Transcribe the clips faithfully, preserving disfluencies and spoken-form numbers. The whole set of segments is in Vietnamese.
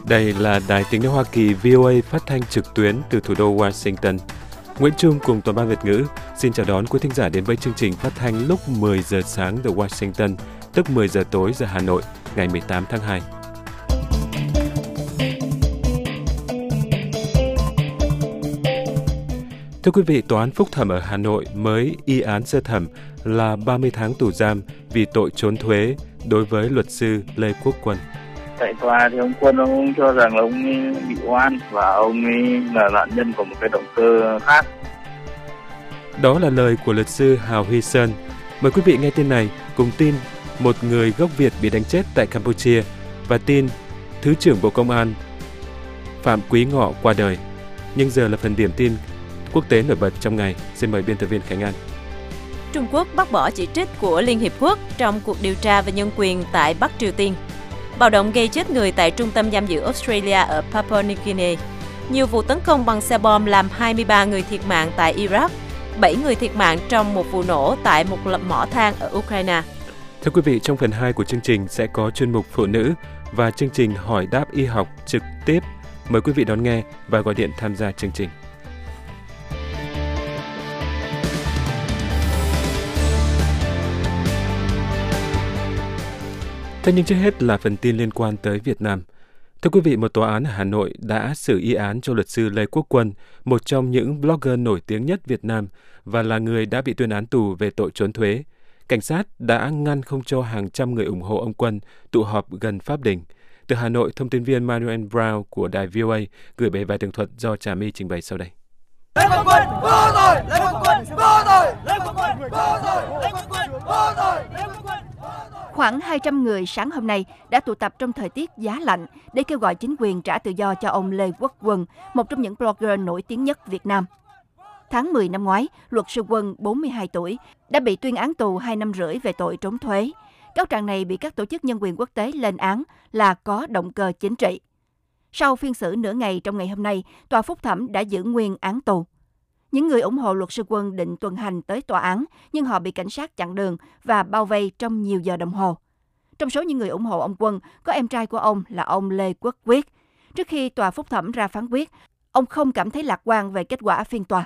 Đây là Đài Tiếng nói Hoa Kỳ vê o a phát thanh trực tuyến từ thủ đô Washington. Nguyễn Trung cùng toàn ban Việt ngữ xin chào đón quý thính giả đến với chương trình phát thanh lúc mười giờ sáng giờ Washington, tức mười giờ tối giờ Hà Nội, ngày mười tám tháng hai. Thưa quý vị, Tòa án Phúc thẩm ở Hà Nội mới y án sơ thẩm là ba mươi tháng tù giam vì tội trốn thuế đối với luật sư Lê Quốc Quân. Tại tòa thì ông Quân ông cho rằng là ông ấy bị oan và ông ấy là nạn nhân của một cái động cơ khác. Đó là lời của luật sư Hào Huy Sơn. Mời quý vị nghe tin này cùng tin một người gốc Việt bị đánh chết tại Campuchia và tin Thứ trưởng Bộ Công an Phạm Quý Ngọ qua đời. Nhưng giờ là phần điểm tin quốc tế nổi bật trong ngày. Xin mời biên tập viên Khánh An. Trung Quốc bác bỏ chỉ trích của Liên Hiệp Quốc trong cuộc điều tra về nhân quyền tại Bắc Triều Tiên. Bạo động gây chết người tại trung tâm giam giữ Australia ở Papua New Guinea. Nhiều vụ tấn công bằng xe bom làm hai mươi ba người thiệt mạng tại Iraq, bảy người thiệt mạng trong một vụ nổ tại một lập mỏ than ở Ukraine. Thưa quý vị, trong phần hai của chương trình sẽ có chuyên mục phụ nữ và chương trình hỏi đáp y học trực tiếp. Mời quý vị đón nghe và gọi điện tham gia chương trình. Thế nhưng trước hết là phần tin liên quan tới Việt Nam. Thưa quý vị, một tòa án ở Hà Nội đã xử y án cho luật sư Lê Quốc Quân, một trong những blogger nổi tiếng nhất Việt Nam và là người đã bị tuyên án tù về tội trốn thuế. Cảnh sát đã ngăn không cho hàng trăm người ủng hộ ông Quân tụ họp gần Pháp Đình. Từ Hà Nội, thông tin viên Manuel Brown của đài vê o a gửi bài bài tường thuật do Trà My trình bày sau đây. Lê Quốc Quân vô tội, Lê Quốc Quân vô tội, Lê Quốc Quân vô tội, Lê Quốc Quân vô tội, Lê Quốc Quân. Khoảng hai trăm người sáng hôm nay đã tụ tập trong thời tiết giá lạnh để kêu gọi chính quyền trả tự do cho ông Lê Quốc Quân, một trong những blogger nổi tiếng nhất Việt Nam. Tháng mười năm ngoái, luật sư Quân, bốn mươi hai tuổi, đã bị tuyên án tù hai năm rưỡi về tội trốn thuế. Cáo trạng này bị các tổ chức nhân quyền quốc tế lên án là có động cơ chính trị. Sau phiên xử nửa ngày trong ngày hôm nay, tòa phúc thẩm đã giữ nguyên án tù. Những người ủng hộ luật sư Quân định tuần hành tới tòa án, nhưng họ bị cảnh sát chặn đường và bao vây trong nhiều giờ đồng hồ. Trong số những người ủng hộ ông Quân, có em trai của ông là ông Lê Quốc Quyết. Trước khi tòa phúc thẩm ra phán quyết, ông không cảm thấy lạc quan về kết quả phiên tòa.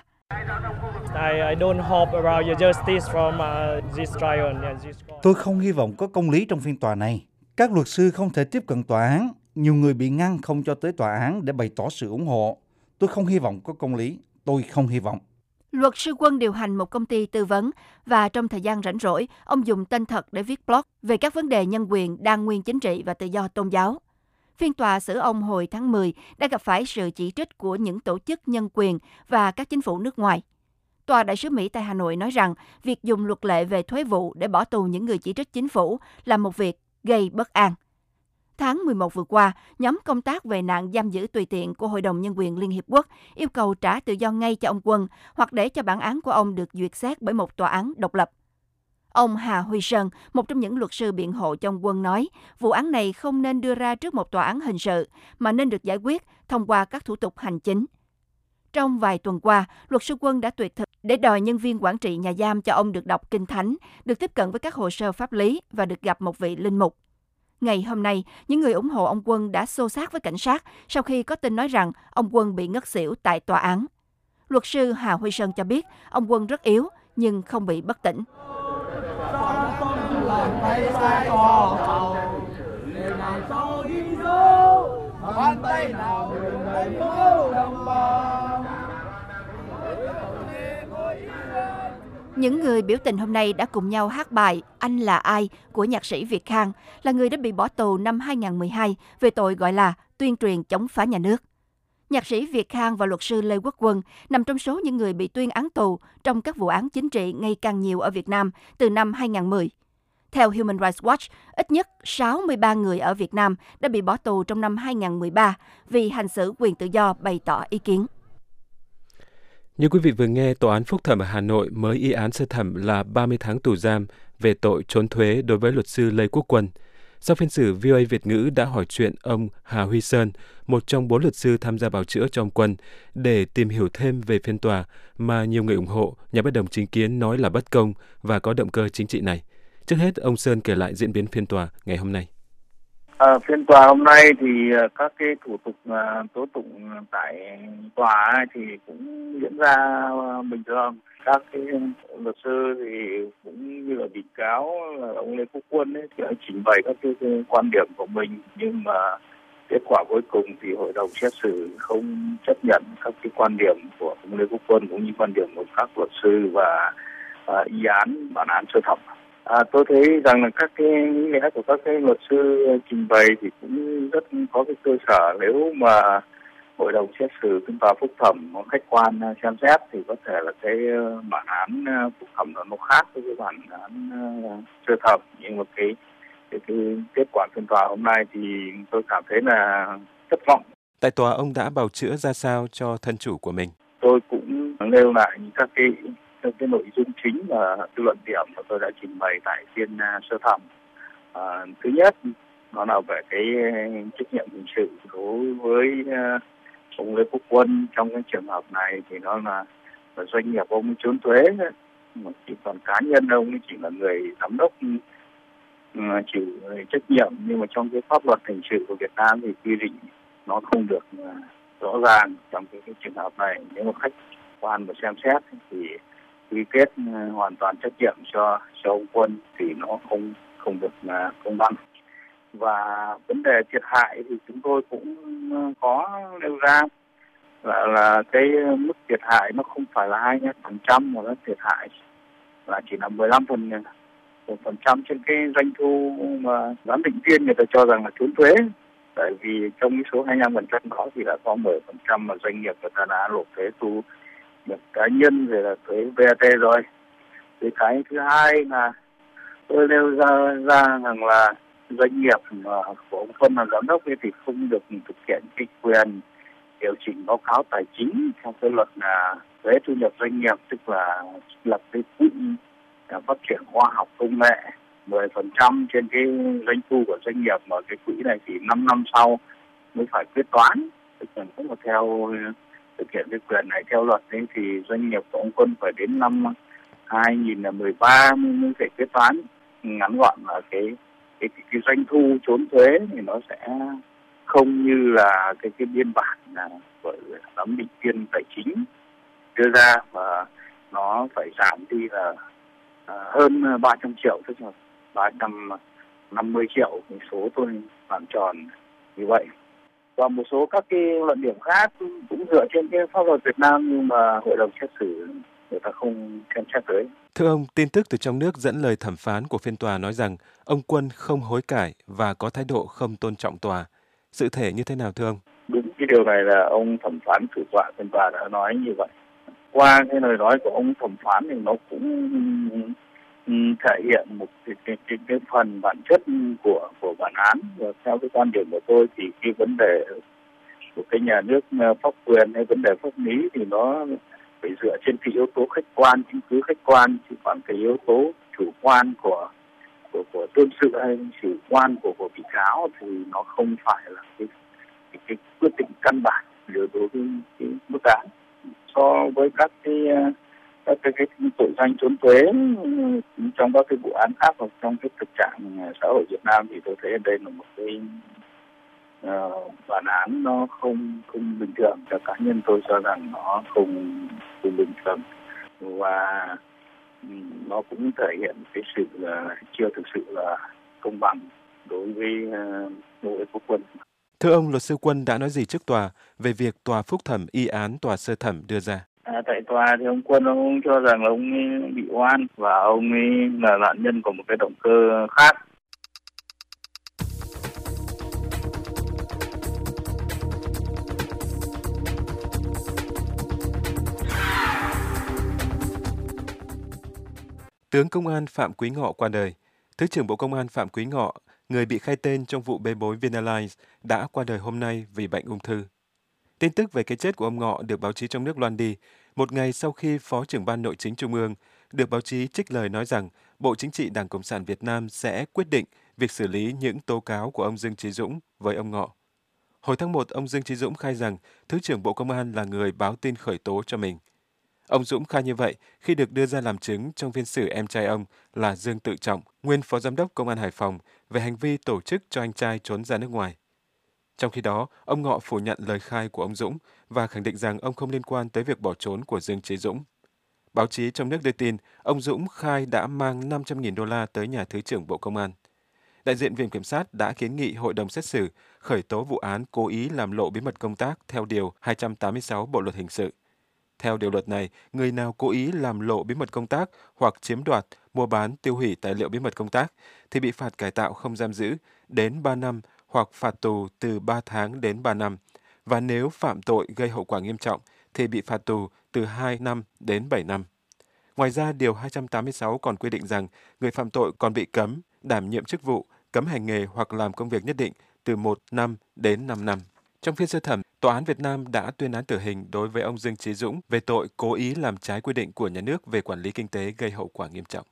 Tôi không hy vọng có công lý trong phiên tòa này. Các luật sư không thể tiếp cận tòa án. Nhiều người bị ngăn không cho tới tòa án để bày tỏ sự ủng hộ. Tôi không hy vọng có công lý. Tôi không hy vọng. Luật sư Quân điều hành một công ty tư vấn và trong thời gian rảnh rỗi, ông dùng tên thật để viết blog về các vấn đề nhân quyền, đa nguyên chính trị và tự do tôn giáo. Phiên tòa xử ông hồi tháng mười đã gặp phải sự chỉ trích của những tổ chức nhân quyền và các chính phủ nước ngoài. Tòa đại sứ Mỹ tại Hà Nội nói rằng việc dùng luật lệ về thuế vụ để bỏ tù những người chỉ trích chính phủ là một việc gây bất an. Tháng mười một vừa qua, nhóm công tác về nạn giam giữ tùy tiện của Hội đồng Nhân quyền Liên Hiệp Quốc yêu cầu trả tự do ngay cho ông Quân hoặc để cho bản án của ông được duyệt xét bởi một tòa án độc lập. Ông Hà Huy Sơn, một trong những luật sư biện hộ cho ông Quân nói, vụ án này không nên đưa ra trước một tòa án hình sự mà nên được giải quyết thông qua các thủ tục hành chính. Trong vài tuần qua, luật sư Quân đã tuyệt thực để đòi nhân viên quản trị nhà giam cho ông được đọc Kinh Thánh, được tiếp cận với các hồ sơ pháp lý và được gặp một vị linh mục. Ngày hôm nay, những người ủng hộ ông Quân đã xô xát với cảnh sát sau khi có tin nói rằng ông Quân bị ngất xỉu tại tòa án. Luật sư Hà Huy Sơn cho biết ông Quân rất yếu nhưng không bị bất tỉnh. Những người biểu tình hôm nay đã cùng nhau hát bài Anh là ai của nhạc sĩ Việt Khang, là người đã bị bỏ tù năm hai không một hai về tội gọi là tuyên truyền chống phá nhà nước. Nhạc sĩ Việt Khang và luật sư Lê Quốc Quân nằm trong số những người bị tuyên án tù trong các vụ án chính trị ngày càng nhiều ở Việt Nam từ năm hai không một không. Theo Human Rights Watch, ít nhất sáu mươi ba người ở Việt Nam đã bị bỏ tù trong năm hai không một ba vì hành xử quyền tự do bày tỏ ý kiến. Như quý vị vừa nghe, Tòa án Phúc thẩm ở Hà Nội mới y án sơ thẩm là ba mươi tháng tù giam về tội trốn thuế đối với luật sư Lê Quốc Quân. Sau phiên xử, vê o a Việt ngữ đã hỏi chuyện ông Hà Huy Sơn, một trong bốn luật sư tham gia bào chữa cho ông Quân, để tìm hiểu thêm về phiên tòa mà nhiều người ủng hộ, nhà bất đồng chính kiến nói là bất công và có động cơ chính trị này. Trước hết, ông Sơn kể lại diễn biến phiên tòa ngày hôm nay. À, phiên tòa hôm nay thì các cái thủ tục uh, tố tụng tại tòa ấy thì cũng diễn ra uh, bình thường. Các cái luật sư thì cũng như là bị cáo là ông Lê Quốc Quân ấy thì trình bày các cái, cái quan điểm của mình, nhưng mà kết quả cuối cùng thì hội đồng xét xử không chấp nhận các cái quan điểm của ông Lê Quốc Quân cũng như quan điểm của các luật sư và uh, y án bản án sơ thẩm. À, tôi thấy rằng là các cái lý lẽ của các cái luật sư trình bày thì cũng rất có cái cơ sở. Nếu mà hội đồng xét xử phiên tòa phúc thẩm nó khách quan xem xét thì có thể là cái bản án phúc thẩm nó khác với cái bản án sơ thẩm, nhưng mà cái, cái cái kết quả phiên tòa hôm nay thì tôi cảm thấy là thất vọng. Tại tòa ông đã bào chữa ra sao cho thân chủ của mình? Tôi cũng nêu lại các cái cái nội dung chính và cái luận điểm mà tôi đã trình bày tại phiên sơ thẩm. À, thứ nhất, nó là về cái trách nhiệm hình sự đối với uh, ông Lê Quốc Quân trong cái trường hợp này thì nó là, là doanh nghiệp ông trốn thuế, mà chỉ còn cá nhân ông chỉ là người giám đốc uh, chịu trách nhiệm, nhưng mà trong cái pháp luật hình sự của Việt Nam thì quy định nó không được uh, rõ ràng trong cái, cái trường hợp này. Nếu mà khách quan và xem xét thì quy kết hoàn toàn trách nhiệm cho cho ông Quân thì nó không không được là công bằng. Và vấn đề thiệt hại thì chúng tôi cũng có nêu ra là là cái mức thiệt hại nó không phải là hai mươi phần trăm, mà nó thiệt hại là chỉ là mười lăm phần một phần trăm trên cái doanh thu mà giám định viên người ta cho rằng là trốn thuế. Tại vì trong cái số hai mươi lăm phần trăm đó thì đã có mười phần trăm mà doanh nghiệp người ta đã nộp thuế thu nhập cá nhân rồi là thuế vê a tê rồi. Thì cái thứ hai là tôi nêu ra ra rằng là doanh nghiệp mà của ông Quân là giám đốc thì không được thực hiện cái quyền điều chỉnh báo cáo tài chính theo cái luật là thuế thu nhập doanh nghiệp, tức là lập cái quỹ phát triển khoa học công nghệ mười phần trăm trên cái doanh thu của doanh nghiệp, mà cái quỹ này thì năm năm sau mới phải quyết toán. Tức là không có theo thực hiện cái quyền này theo luật ấy, thì doanh nghiệp của ông Quân phải đến năm hai nghìn mười ba mới phải quyết toán. Ngắn gọn là cái cái, cái, cái doanh thu trốn thuế thì nó sẽ không như là cái cái biên bản là của giám định viên tài chính đưa ra, và nó phải giảm đi là à, hơn ba trăm triệu, tức là ba trăm năm mươi triệu. Cái số tôi làm tròn như vậy. Và một số các cái luận điểm khác cũng dựa trên cái pháp luật Việt Nam, nhưng mà hội đồng xét xử người ta không xem xét tới. Thưa ông, tin tức từ trong nước dẫn lời thẩm phán của phiên tòa nói rằng ông Quân không hối cải và có thái độ không tôn trọng tòa. Sự thể như thế nào thưa ông? Đúng, cái điều này là ông thẩm phán chủ tọa phiên tòa đã nói như vậy. Qua cái lời nói của ông thẩm phán thì nó cũng thể hiện một cái, cái, cái, cái phần bản chất của của bản án. Và theo cái quan điểm của tôi thì cái vấn đề của cái nhà nước pháp quyền hay vấn đề pháp lý thì nó phải dựa trên cái yếu tố khách quan, chứng cứ khách quan, chứ còn cái yếu tố chủ quan của của của đương sự hay chủ quan của của bị cáo thì nó không phải là cái cái, cái quyết định căn bản đối với cái, cái mức án. So với các cái các cái, cái tội danh trốn thuế trong các cái vụ án khác hoặc trong cái thực trạng xã hội Việt Nam thì tôi thấy đây là một cái uh, bản án nó không không bình thường. Cho cá nhân tôi cho rằng nó không không bình thường, và nó cũng thể hiện cái sự là chưa thực sự là công bằng đối với uh, đối với Quốc Quân. Thưa ông, luật sư Quân đã nói gì trước tòa về việc tòa phúc thẩm y án tòa sơ thẩm đưa ra? À, tại tòa thì ông Quân ông cho rằng là ông ấy bị oan và ông ấy là nạn nhân của một cái động cơ khác. Tướng Công an Phạm Quý Ngọ qua đời. Thứ trưởng Bộ Công an Phạm Quý Ngọ, người bị khai tên trong vụ bê bối Vinalines, đã qua đời hôm nay vì bệnh ung thư. Tin tức về cái chết của ông Ngọ được báo chí trong nước loan đi, một ngày sau khi Phó trưởng Ban Nội chính Trung ương được báo chí trích lời nói rằng Bộ Chính trị Đảng Cộng sản Việt Nam sẽ quyết định việc xử lý những tố cáo của ông Dương Chí Dũng với ông Ngọ. Hồi tháng một, ông Dương Chí Dũng khai rằng Thứ trưởng Bộ Công an là người báo tin khởi tố cho mình. Ông Dũng khai như vậy khi được đưa ra làm chứng trong phiên xử em trai ông là Dương Tự Trọng nguyên Phó Giám đốc Công an Hải Phòng, về hành vi tổ chức cho anh trai trốn ra nước ngoài. Trong khi đó, ông Ngọ phủ nhận lời khai của ông Dũng và khẳng định rằng ông không liên quan tới việc bỏ trốn của Dương Chí Dũng. Báo chí trong nước đưa tin, ông Dũng khai đã mang năm trăm nghìn đô la tới nhà Thứ trưởng Bộ Công an. Đại diện Viện Kiểm sát đã kiến nghị Hội đồng xét xử khởi tố vụ án cố ý làm lộ bí mật công tác theo Điều hai trăm tám mươi sáu Bộ Luật Hình sự. Theo điều luật này, người nào cố ý làm lộ bí mật công tác hoặc chiếm đoạt, mua bán, tiêu hủy tài liệu bí mật công tác thì bị phạt cải tạo không giam giữ đến ba năm hoặc phạt tù từ ba tháng đến ba năm. Và nếu phạm tội gây hậu quả nghiêm trọng thì bị phạt tù từ hai năm đến bảy năm. Ngoài ra, Điều hai trăm tám mươi sáu còn quy định rằng người phạm tội còn bị cấm đảm nhiệm chức vụ, cấm hành nghề hoặc làm công việc nhất định từ một năm đến năm năm. Trong phiên sơ thẩm, Tòa án Việt Nam đã tuyên án tử hình đối với ông Dương Chí Dũng về tội cố ý làm trái quy định của nhà nước về quản lý kinh tế gây hậu quả nghiêm trọng.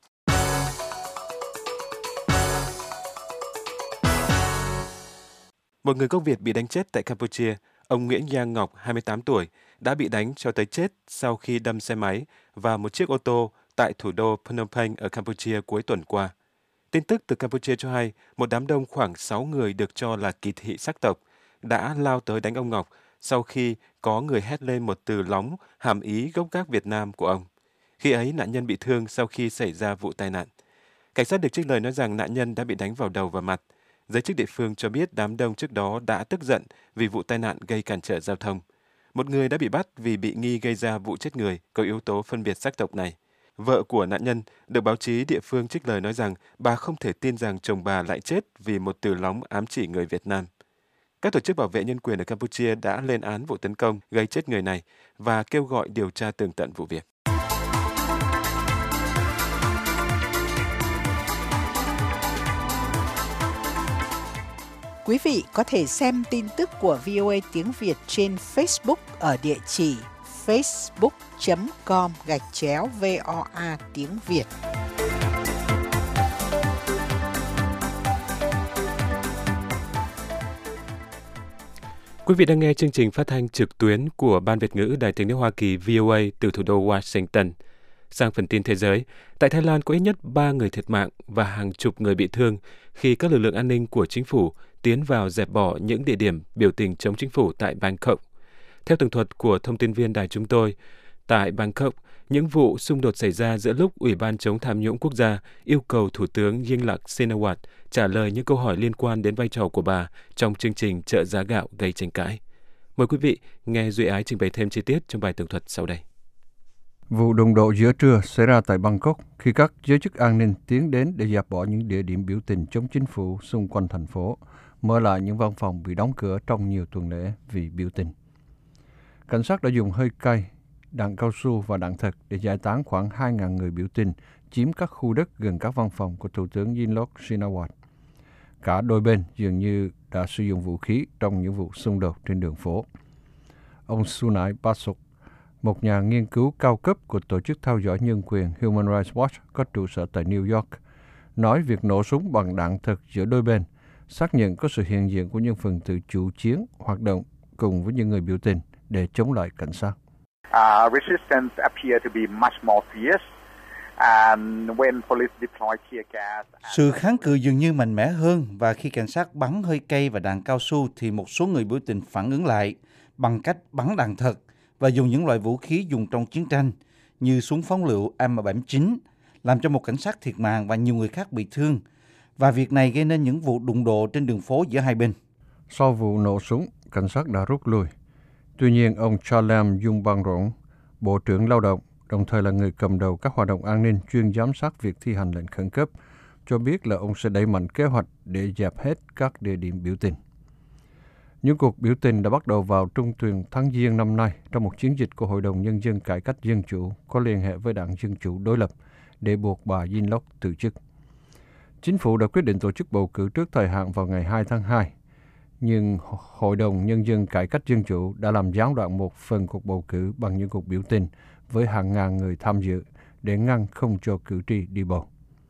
Một người gốc Việt bị đánh chết tại Campuchia, ông Nguyễn Giang Ngọc, hai mươi tám tuổi, đã bị đánh cho tới chết sau khi đâm xe máy vào một chiếc ô tô tại thủ đô Phnom Penh ở Campuchia cuối tuần qua. Tin tức từ Campuchia cho hay, một đám đông khoảng sáu người được cho là kỳ thị sắc tộc đã lao tới đánh ông Ngọc sau khi có người hét lên một từ lóng hàm ý gốc gác Việt Nam của ông. Khi ấy, nạn nhân bị thương sau khi xảy ra vụ tai nạn. Cảnh sát được trích lời nói rằng nạn nhân đã bị đánh vào đầu và mặt. Giới chức địa phương cho biết đám đông trước đó đã tức giận vì vụ tai nạn gây cản trở giao thông. Một người đã bị bắt vì bị nghi gây ra vụ chết người có yếu tố phân biệt sắc tộc này. Vợ của nạn nhân được báo chí địa phương trích lời nói rằng bà không thể tin rằng chồng bà lại chết vì một từ lóng ám chỉ người Việt Nam. Các tổ chức bảo vệ nhân quyền ở Campuchia đã lên án vụ tấn công gây chết người này và kêu gọi điều tra tường tận vụ việc. Quý vị có thể xem tin tức của vê o a tiếng Việt trên Facebook ở địa chỉ facebook chấm com gạch chéo vê o a tiếng Việt. Quý vị đang nghe chương trình phát thanh trực tuyến của Ban Việt ngữ Đài Tiếng nói Hoa Kỳ vê o a từ thủ đô Washington. Sang phần tin thế giới, tại Thái Lan có ít nhất ba người thiệt mạng và hàng chục người bị thương khi các lực lượng an ninh của chính phủ tiến vào dẹp bỏ những địa điểm biểu tình chống chính phủ tại Bangkok. Theo tường thuật của thông tin viên đài chúng tôi, tại Bangkok, những vụ xung đột xảy ra giữa lúc Ủy ban chống tham nhũng quốc gia yêu cầu Thủ tướng Yingluck Shinawatra trả lời những câu hỏi liên quan đến vai trò của bà trong chương trình trợ giá gạo gây tranh cãi. Mời quý vị nghe Duy Ái trình bày thêm chi tiết trong bài tường thuật sau đây. Vụ đụng độ giữa trưa xảy ra tại Bangkok khi các giới chức an ninh tiến đến để dẹp bỏ những địa điểm biểu tình chống chính phủ xung quanh thành phố, mở lại những văn phòng bị đóng cửa trong nhiều tuần lễ vì biểu tình. Cảnh sát đã dùng hơi cay, đạn cao su và đạn thật để giải tán khoảng hai nghìn người biểu tình chiếm các khu đất gần các văn phòng của Thủ tướng Yingluck Shinawatra. Cả đôi bên dường như đã sử dụng vũ khí trong những vụ xung đột trên đường phố. Ông Sunai Basok, một nhà nghiên cứu cao cấp của Tổ chức theo dõi nhân quyền Human Rights Watch có trụ sở tại New York, nói việc nổ súng bằng đạn thật giữa đôi bên xác nhận có sự hiện diện của những phần tử chủ chiến hoạt động cùng với những người biểu tình để chống lại cảnh sát. Uh, resistance appear to be much more fierce, and when police deploy tear gas. Sự kháng cự dường như mạnh mẽ hơn, và khi cảnh sát bắn hơi cay và đạn cao su thì một số người biểu tình phản ứng lại bằng cách bắn đạn thật và dùng những loại vũ khí dùng trong chiến tranh như súng phóng lựu M bảy mươi chín, làm cho một cảnh sát thiệt mạng và nhiều người khác bị thương. Và việc này gây nên những vụ đụng độ trên đường phố giữa hai bên. Sau vụ nổ súng, cảnh sát đã rút lui. Tuy nhiên, ông Chalem Yungbangrong, Bộ trưởng Lao động, đồng thời là người cầm đầu các hoạt động an ninh chuyên giám sát việc thi hành lệnh khẩn cấp, cho biết là ông sẽ đẩy mạnh kế hoạch để dẹp hết các địa điểm biểu tình. Những cuộc biểu tình đã bắt đầu vào trung tuần tháng Giêng năm nay trong một chiến dịch của Hội đồng Nhân dân Cải cách Dân chủ có liên hệ với Đảng Dân chủ đối lập để buộc bà Yingluck từ chức. Chính phủ đã quyết định tổ chức bầu cử trước thời hạn vào ngày hai tháng hai, nhưng Hội đồng Nhân dân Cải cách Dân chủ đã làm gián đoạn một phần cuộc bầu cử bằng những cuộc biểu tình với hàng ngàn người tham dự để ngăn không cho cử tri đi bầu.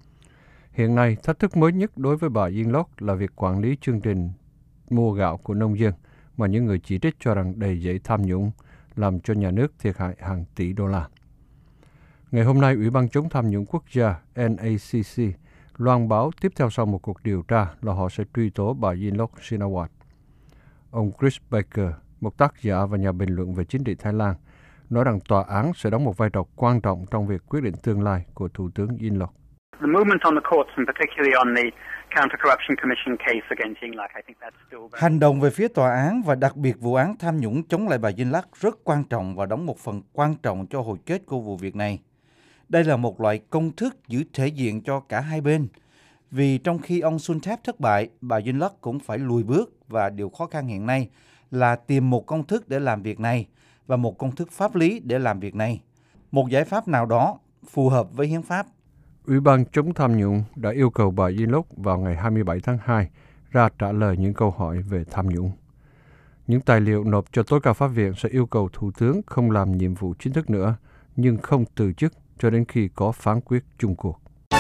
Hiện nay, thách thức mới nhất đối với bà Yingluck là việc quản lý chương trình mua gạo của nông dân mà những người chỉ trích cho rằng đầy dẫy tham nhũng, làm cho nhà nước thiệt hại hàng tỷ đô la. Ngày hôm nay, Ủy ban chống tham nhũng quốc gia N A C C loan báo tiếp theo sau một cuộc điều tra là họ sẽ truy tố bà Yingluck Shinawatra. Ông Chris Baker, một tác giả và nhà bình luận về chính trị Thái Lan, nói rằng tòa án sẽ đóng một vai trò quan trọng trong việc quyết định tương lai của Thủ tướng Yingluck. The movement on the courts and particularly on the Counter-Corruption Commission case against Yingluck, I think that's still very... Hành động về phía tòa án và đặc biệt vụ án tham nhũng chống lại bà Yingluck rất quan trọng và đóng một phần quan trọng cho hồi kết của vụ việc này. Đây là một loại công thức giữ thể diện cho cả hai bên. Vì trong khi ông Suntep thất bại, bà Yingluck cũng phải lùi bước và điều khó khăn hiện nay là tìm một công thức để làm việc này và một công thức pháp lý để làm việc này. Một giải pháp nào đó phù hợp với hiến pháp. Ủy ban chống tham nhũng đã yêu cầu bà Yingluck vào ngày hai mươi bảy tháng hai ra trả lời những câu hỏi về tham nhũng. Những tài liệu nộp cho tối cao pháp viện sẽ yêu cầu Thủ tướng không làm nhiệm vụ chính thức nữa, nhưng không từ chức cho đến khi có phán quyết chung cuộc.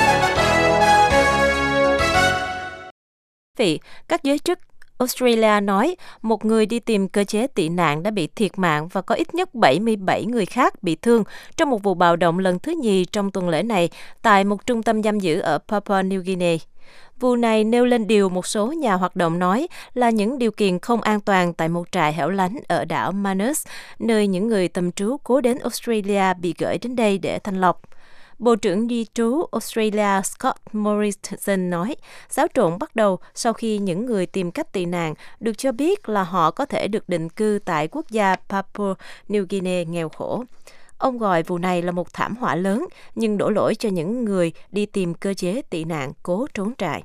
Vị, các giới chức Australia nói một người đi tìm cơ chế tị nạn đã bị thiệt mạng và có ít nhất bảy mươi bảy người khác bị thương trong một vụ bạo động lần thứ nhì trong tuần lễ này tại một trung tâm giam giữ ở Papua New Guinea. Vụ này nêu lên điều một số nhà hoạt động nói là những điều kiện không an toàn tại một trại hẻo lánh ở đảo Manus, nơi những người tạm trú cố đến Australia bị gửi đến đây để thanh lọc. Bộ trưởng di trú Australia Scott Morrison nói, xáo trộn bắt đầu sau khi những người tìm cách tị nạn được cho biết là họ có thể được định cư tại quốc gia Papua New Guinea nghèo khổ. Ông gọi vụ này là một thảm họa lớn, nhưng đổ lỗi cho những người đi tìm cơ chế tị nạn cố trốn trại.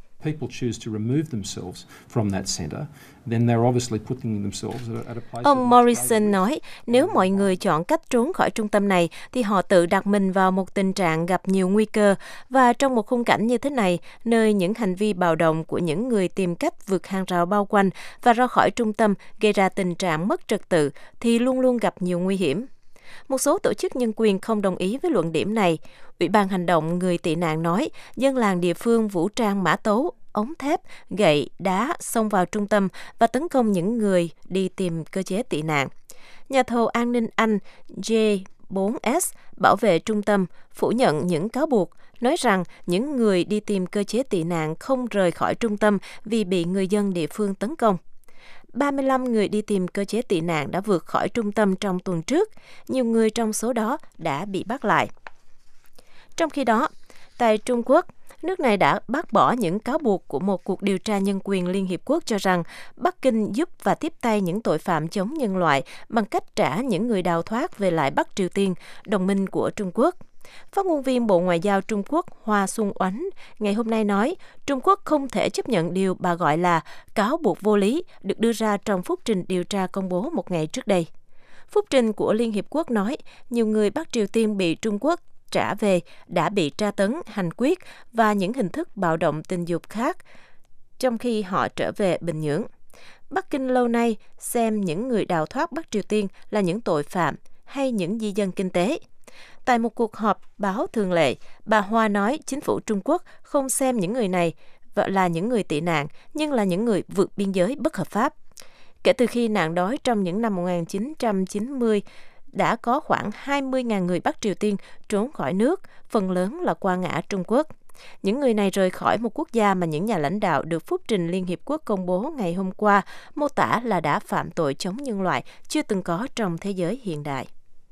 Ông Morrison nói, nếu mọi người chọn cách trốn khỏi trung tâm này, thì họ tự đặt mình vào một tình trạng gặp nhiều nguy cơ. Và trong một khung cảnh như thế này, nơi những hành vi bạo động của những người tìm cách vượt hàng rào bao quanh và ra khỏi trung tâm gây ra tình trạng mất trật tự, thì luôn luôn gặp nhiều nguy hiểm. Một số tổ chức nhân quyền không đồng ý với luận điểm này. Ủy ban hành động người tị nạn nói, dân làng địa phương vũ trang mã tấu, ống thép, gậy, đá xông vào trung tâm và tấn công những người đi tìm cơ chế tị nạn. Nhà thầu an ninh Anh J bốn S bảo vệ trung tâm phủ nhận những cáo buộc, nói rằng những người đi tìm cơ chế tị nạn không rời khỏi trung tâm vì bị người dân địa phương tấn công. ba mươi lăm người đi tìm cơ chế tị nạn đã vượt khỏi trung tâm trong tuần trước, nhiều người trong số đó đã bị bắt lại. Trong khi đó, tại Trung Quốc, nước này đã bác bỏ những cáo buộc của một cuộc điều tra nhân quyền Liên Hiệp Quốc cho rằng Bắc Kinh giúp và tiếp tay những tội phạm chống nhân loại bằng cách trả những người đào thoát về lại Bắc Triều Tiên, đồng minh của Trung Quốc. Phát ngôn viên Bộ Ngoại giao Trung Quốc Hoa Xuân Oánh ngày hôm nay nói Trung Quốc không thể chấp nhận điều bà gọi là cáo buộc vô lý được đưa ra trong phúc trình điều tra công bố một ngày trước đây. Phúc trình của Liên Hiệp Quốc nói nhiều người Bắc Triều Tiên bị Trung Quốc trả về đã bị tra tấn, hành quyết và những hình thức bạo động tình dục khác trong khi họ trở về Bình Nhưỡng. Bắc Kinh lâu nay xem những người đào thoát Bắc Triều Tiên là những tội phạm hay những di dân kinh tế. Tại một cuộc họp báo thường lệ, bà Hoa nói chính phủ Trung Quốc không xem những người này là những người tị nạn, nhưng là những người vượt biên giới bất hợp pháp. Kể từ khi nạn đói trong những năm một nghìn chín trăm chín mươi, đã có khoảng hai mươi nghìn người Bắc Triều Tiên trốn khỏi nước, phần lớn là qua ngã Trung Quốc. Những người này rời khỏi một quốc gia mà những nhà lãnh đạo được phúc trình Liên Hiệp Quốc công bố ngày hôm qua mô tả là đã phạm tội chống nhân loại chưa từng có trong thế giới hiện đại.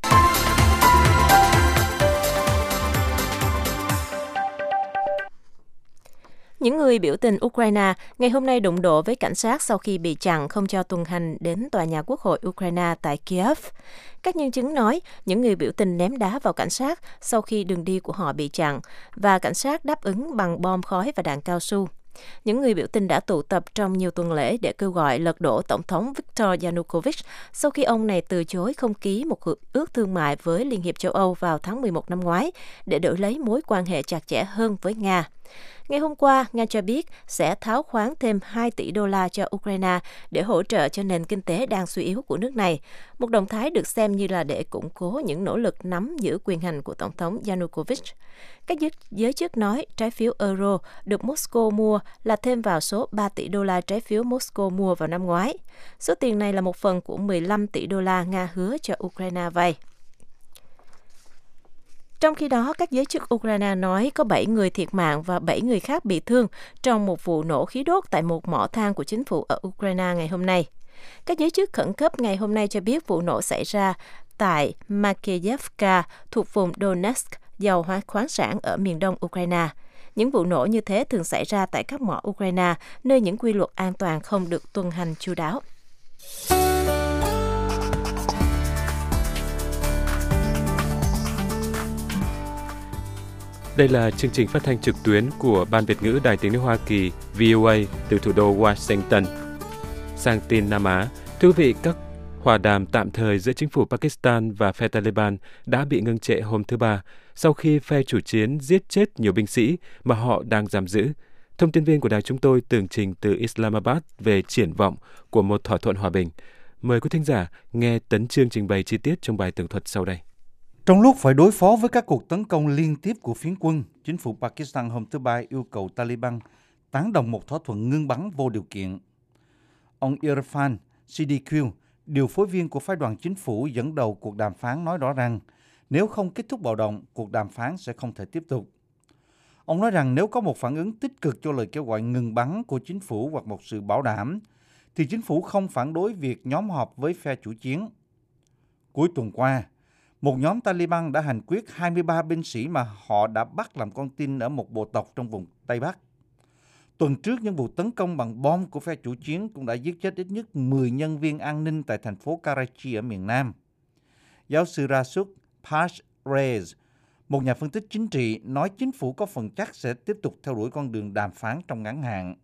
Những người biểu tình Ukraine ngày hôm nay đụng độ với cảnh sát sau khi bị chặn không cho tuần hành đến tòa nhà Quốc hội Ukraine tại Kiev. Các nhân chứng nói những người biểu tình ném đá vào cảnh sát sau khi đường đi của họ bị chặn và cảnh sát đáp ứng bằng bom khói và đạn cao su. Những người biểu tình đã tụ tập trong nhiều tuần lễ để kêu gọi lật đổ Tổng thống Viktor Yanukovych sau khi ông này từ chối không ký một hiệp ước thương mại với Liên hiệp châu Âu vào tháng mười một năm ngoái để đổi lấy mối quan hệ chặt chẽ hơn với Nga. Ngày hôm qua, Nga cho biết sẽ tháo khoán thêm hai tỷ đô la cho Ukraine để hỗ trợ cho nền kinh tế đang suy yếu của nước này, một động thái được xem như là để củng cố những nỗ lực nắm giữ quyền hành của Tổng thống Yanukovych. Các giới chức nói trái phiếu euro được Moscow mua là thêm vào số ba tỷ đô la trái phiếu Moscow mua vào năm ngoái. Số tiền này là một phần của mười lăm tỷ đô la Nga hứa cho Ukraine vay. Trong khi đó, các giới chức Ukraine nói có bảy người thiệt mạng và bảy người khác bị thương trong một vụ nổ khí đốt tại một mỏ than của chính phủ ở Ukraine ngày hôm nay. Các giới chức khẩn cấp ngày hôm nay cho biết vụ nổ xảy ra tại Makeyevka thuộc vùng Donetsk, giàu hóa khoáng sản ở miền đông Ukraine. Những vụ nổ như thế thường xảy ra tại các mỏ Ukraine, nơi những quy luật an toàn không được tuân hành chu đáo. Đây là chương trình phát thanh trực tuyến của Ban Việt ngữ Đài Tiếng nói Hoa Kỳ vê o a từ thủ đô Washington. Sang tin Nam Á, thưa quý vị, các hòa đàm tạm thời giữa chính phủ Pakistan và phe Taliban đã bị ngưng trệ hôm thứ Ba sau khi phe chủ chiến giết chết nhiều binh sĩ mà họ đang giam giữ. Thông tin viên của đài chúng tôi tường trình từ Islamabad về triển vọng của một thỏa thuận hòa bình. Mời quý thính giả nghe Tấn Chương trình bày chi tiết trong bài tường thuật sau đây. Trong lúc phải đối phó với các cuộc tấn công liên tiếp của phiến quân, chính phủ Pakistan hôm thứ Ba yêu cầu Taliban tán đồng một thỏa thuận ngưng bắn vô điều kiện. Ông Irfan Siddiqui, điều phối viên của phái đoàn chính phủ dẫn đầu cuộc đàm phán, nói rõ rằng nếu không kết thúc bạo động, cuộc đàm phán sẽ không thể tiếp tục. Ông nói rằng nếu có một phản ứng tích cực cho lời kêu gọi ngừng bắn của chính phủ hoặc một sự bảo đảm, thì chính phủ không phản đối việc nhóm họp với phe chủ chiến. Cuối tuần qua, một nhóm Taliban đã hành quyết hai mươi ba binh sĩ mà họ đã bắt làm con tin ở một bộ tộc trong vùng Tây Bắc. Tuần trước, những vụ tấn công bằng bom của phe chủ chiến cũng đã giết chết ít nhất mười nhân viên an ninh tại thành phố Karachi ở miền Nam. Giáo sư Rasuk Parrez, một nhà phân tích chính trị, nói chính phủ có phần chắc sẽ tiếp tục theo đuổi con đường đàm phán trong ngắn hạn.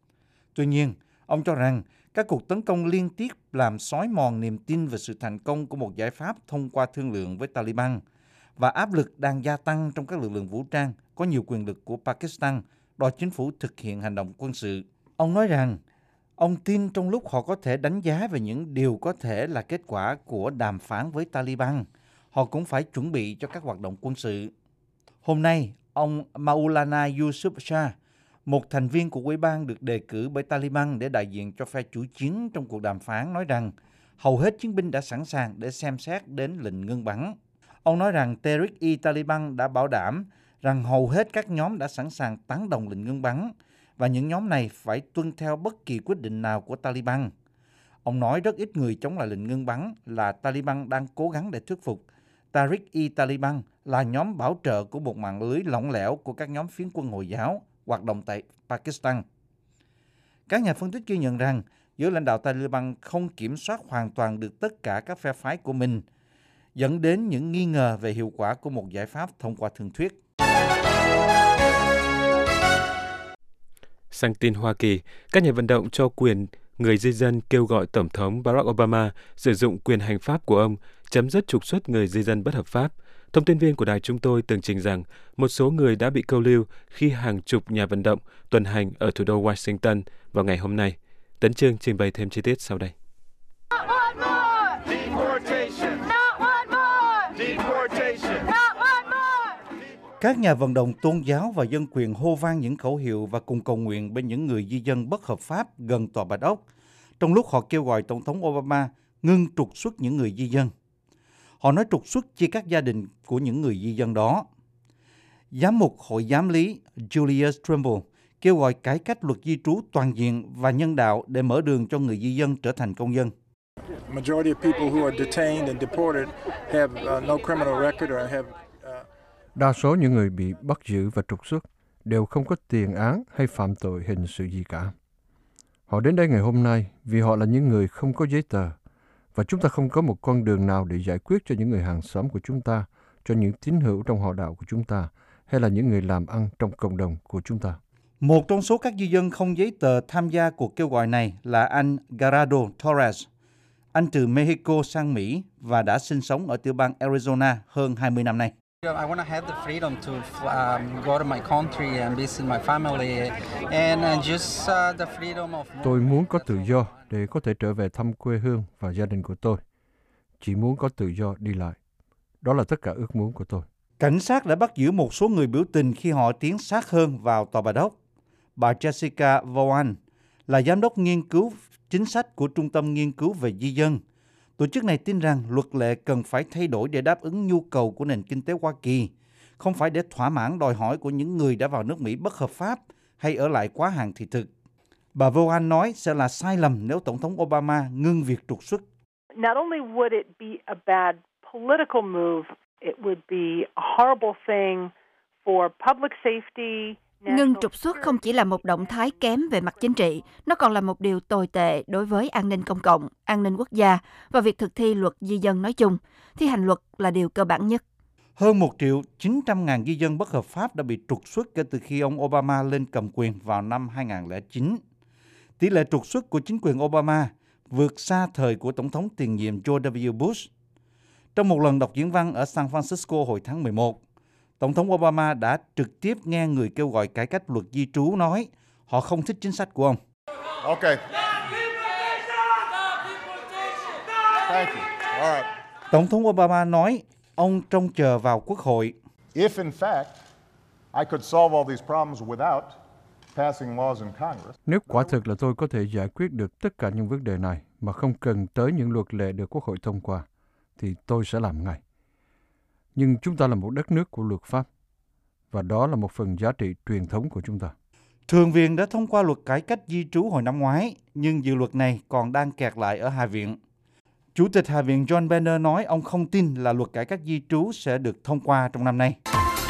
Tuy nhiên, ông cho rằng các cuộc tấn công liên tiếp làm xói mòn niềm tin về sự thành công của một giải pháp thông qua thương lượng với Taliban và áp lực đang gia tăng trong các lực lượng vũ trang có nhiều quyền lực của Pakistan đòi chính phủ thực hiện hành động quân sự. Ông nói rằng ông tin trong lúc họ có thể đánh giá về những điều có thể là kết quả của đàm phán với Taliban, họ cũng phải chuẩn bị cho các hoạt động quân sự. Hôm nay, ông Maulana Yusuf Shah, một thành viên của ủy ban được đề cử bởi Taliban để đại diện cho phe chủ chiến trong cuộc đàm phán, nói rằng hầu hết chiến binh đã sẵn sàng để xem xét đến lệnh ngưng bắn. Ông nói rằng Tehrik-i-Taliban đã bảo đảm rằng hầu hết các nhóm đã sẵn sàng tán đồng lệnh ngưng bắn và những nhóm này phải tuân theo bất kỳ quyết định nào của Taliban. Ông nói rất ít người chống lại lệnh ngưng bắn là Taliban đang cố gắng để thuyết phục. Tehrik-i-Taliban là nhóm bảo trợ của một mạng lưới lỏng lẻo của các nhóm phiến quân Hồi giáo hoạt động tại Pakistan. Các nhà phân tích ghi nhận rằng giới lãnh đạo Taliban không kiểm soát hoàn toàn được tất cả các phe phái của mình, dẫn đến những nghi ngờ về hiệu quả của một giải pháp thông qua thương thuyết. Sang tin Hoa Kỳ, các nhà vận động cho quyền người di dân kêu gọi Tổng thống Barack Obama sử dụng quyền hành pháp của ông chấm dứt trục xuất người di dân bất hợp pháp. Thông tin viên của đài chúng tôi tường trình rằng một số người đã bị câu lưu khi hàng chục nhà vận động tuần hành ở thủ đô Washington vào ngày hôm nay. Tấn Chương trình bày thêm chi tiết sau đây. Các nhà vận động tôn giáo và dân quyền hô vang những khẩu hiệu và cùng cầu nguyện bên những người di dân bất hợp pháp gần Tòa Bạch Ốc, trong lúc họ kêu gọi Tổng thống Obama ngưng trục xuất những người di dân. Họ nói trục xuất chia các gia đình của những người di dân đó. Giám mục Hội Giám lý Julius Trimble kêu gọi cải cách luật di trú toàn diện và nhân đạo để mở đường cho người di dân trở thành công dân. Đa số những người bị bắt giữ và trục xuất đều không có tiền án hay phạm tội hình sự gì cả. Họ đến đây ngày hôm nay vì họ là những người không có giấy tờ, và chúng ta không có một con đường nào để giải quyết cho những người hàng xóm của chúng ta, cho những tín hữu trong họ đạo của chúng ta, hay là những người làm ăn trong cộng đồng của chúng ta. Một trong số các di dân không giấy tờ tham gia cuộc kêu gọi này là anh Gerardo Torres. Anh từ Mexico sang Mỹ và đã sinh sống ở tiểu bang Arizona hơn hai mươi năm nay. I want to have the freedom to um, go to my country and visit my family and just uh, the freedom of... Tôi muốn có tự do để có thể trở về thăm quê hương và gia đình của tôi. Chỉ muốn có tự do đi lại. Đó là tất cả ước muốn của tôi. Cảnh sát đã bắt giữ một số người biểu tình khi họ tiến sát hơn vào Tòa Bạch Ốc. Bà Jessica Vaughan là giám đốc nghiên cứu chính sách của Trung tâm Nghiên cứu về Di dân. Tổ chức này tin rằng luật lệ cần phải thay đổi để đáp ứng nhu cầu của nền kinh tế Hoa Kỳ không phải để thỏa mãn đòi hỏi của những người đã vào nước Mỹ bất hợp pháp hay ở lại quá hạn thị thực. Bà Vaughan nói sẽ là sai lầm nếu Tổng thống Obama ngưng việc trục xuất. Not only would it be a bad political move, it would be a horrible thing for public safety. Ngưng trục xuất không chỉ là một động thái kém về mặt chính trị, nó còn là một điều tồi tệ đối với an ninh công cộng, an ninh quốc gia và việc thực thi luật di dân nói chung. Thi hành luật là điều cơ bản nhất. Hơn một triệu chín trăm ngàn di dân bất hợp pháp đã bị trục xuất kể từ khi ông Obama lên cầm quyền vào năm hai nghìn không trăm lẻ chín. Tỷ lệ trục xuất của chính quyền Obama vượt xa thời của Tổng thống tiền nhiệm George W. Bush. Trong một lần đọc diễn văn ở San Francisco hồi tháng mười một, Tổng thống Obama đã trực tiếp nghe người kêu gọi cải cách luật di trú nói họ không thích chính sách của ông. Okay. Thank you. All right. Tổng thống Obama nói ông trông chờ vào Quốc hội. If in fact I could solve all these problems without passing laws in Congress. Nếu quả thực là tôi có thể giải quyết được tất cả những vấn đề này mà không cần tới những luật lệ được Quốc hội thông qua, thì tôi sẽ làm ngay. Nhưng chúng ta là một đất nước của luật pháp, và đó là một phần giá trị truyền thống của chúng ta. Thượng viện đã thông qua luật cải cách di trú hồi năm ngoái, nhưng dự luật này còn đang kẹt lại ở Hạ viện. Chủ tịch Hạ viện John Boehner nói ông không tin là luật cải cách di trú sẽ được thông qua trong năm nay.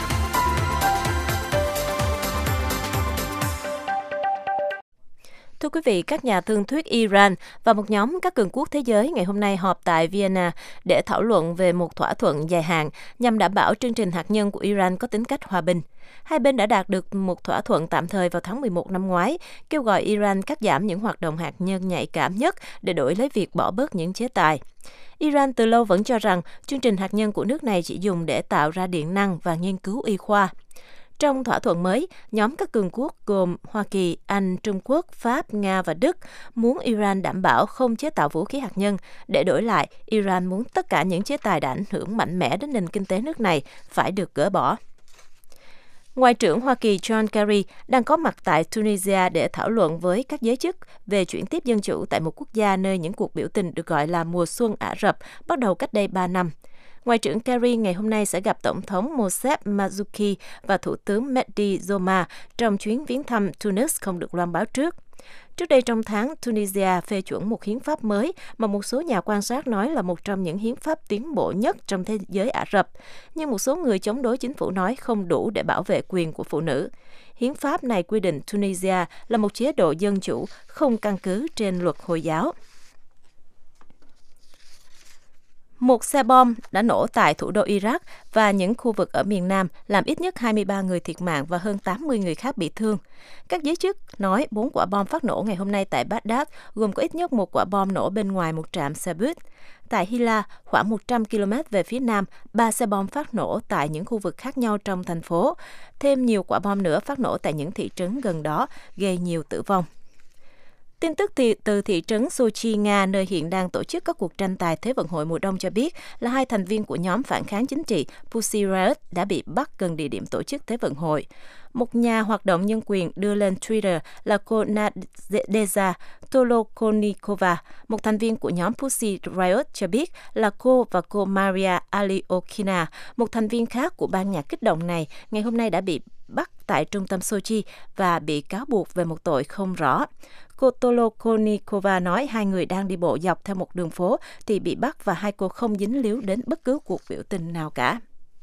Thưa quý vị, các nhà thương thuyết Iran và một nhóm các cường quốc thế giới ngày hôm nay họp tại Vienna để thảo luận về một thỏa thuận dài hạn nhằm đảm bảo chương trình hạt nhân của Iran có tính cách hòa bình. Hai bên đã đạt được một thỏa thuận tạm thời vào tháng mười một năm ngoái, kêu gọi Iran cắt giảm những hoạt động hạt nhân nhạy cảm nhất để đổi lấy việc bỏ bớt những chế tài. Iran từ lâu vẫn cho rằng chương trình hạt nhân của nước này chỉ dùng để tạo ra điện năng và nghiên cứu y khoa. Trong thỏa thuận mới, nhóm các cường quốc gồm Hoa Kỳ, Anh, Trung Quốc, Pháp, Nga và Đức muốn Iran đảm bảo không chế tạo vũ khí hạt nhân. Để đổi lại, Iran muốn tất cả những chế tài đã ảnh hưởng mạnh mẽ đến nền kinh tế nước này phải được gỡ bỏ. Ngoại trưởng Hoa Kỳ John Kerry đang có mặt tại Tunisia để thảo luận với các giới chức về chuyển tiếp dân chủ tại một quốc gia nơi những cuộc biểu tình được gọi là mùa xuân Ả Rập bắt đầu cách đây ba năm. Ngoại trưởng Kerry ngày hôm nay sẽ gặp Tổng thống Mosef Mazouki và Thủ tướng Mehdi Zoma trong chuyến viếng thăm Tunis không được loan báo trước. Trước đây trong tháng, Tunisia phê chuẩn một hiến pháp mới mà một số nhà quan sát nói là một trong những hiến pháp tiến bộ nhất trong thế giới Ả Rập. Nhưng một số người chống đối chính phủ nói không đủ để bảo vệ quyền của phụ nữ. Hiến pháp này quy định Tunisia là một chế độ dân chủ không căn cứ trên luật Hồi giáo. Một xe bom đã nổ tại thủ đô Iraq và những khu vực ở miền Nam, làm ít nhất hai mươi ba người thiệt mạng và hơn tám mươi người khác bị thương. Các giới chức nói bốn quả bom phát nổ ngày hôm nay tại Baghdad, gồm có ít nhất một quả bom nổ bên ngoài một trạm xe buýt. Tại Hila, khoảng một trăm ki lô mét về phía nam, ba xe bom phát nổ tại những khu vực khác nhau trong thành phố. Thêm nhiều quả bom nữa phát nổ tại những thị trấn gần đó, gây nhiều tử vong. Tin tức thì từ thị trấn Sochi, Nga, nơi hiện đang tổ chức các cuộc tranh tài Thế vận hội mùa đông cho biết là hai thành viên của nhóm phản kháng chính trị Pussy Riot đã bị bắt gần địa điểm tổ chức Thế vận hội. Một nhà hoạt động nhân quyền đưa lên Twitter là cô Nadezhda Tolokonikova, một thành viên của nhóm Pussy Riot cho biết là cô và cô Maria Aliokina, một thành viên khác của ban nhạc kích động này, ngày hôm nay đã bị bắt tại trung tâm Sochi và bị cáo buộc về một tội không rõ. Cô Tolokonikova nói hai người đang đi bộ dọc theo một đường phố thì bị bắt và hai cô không dính líu đến bất cứ cuộc biểu tình nào cả.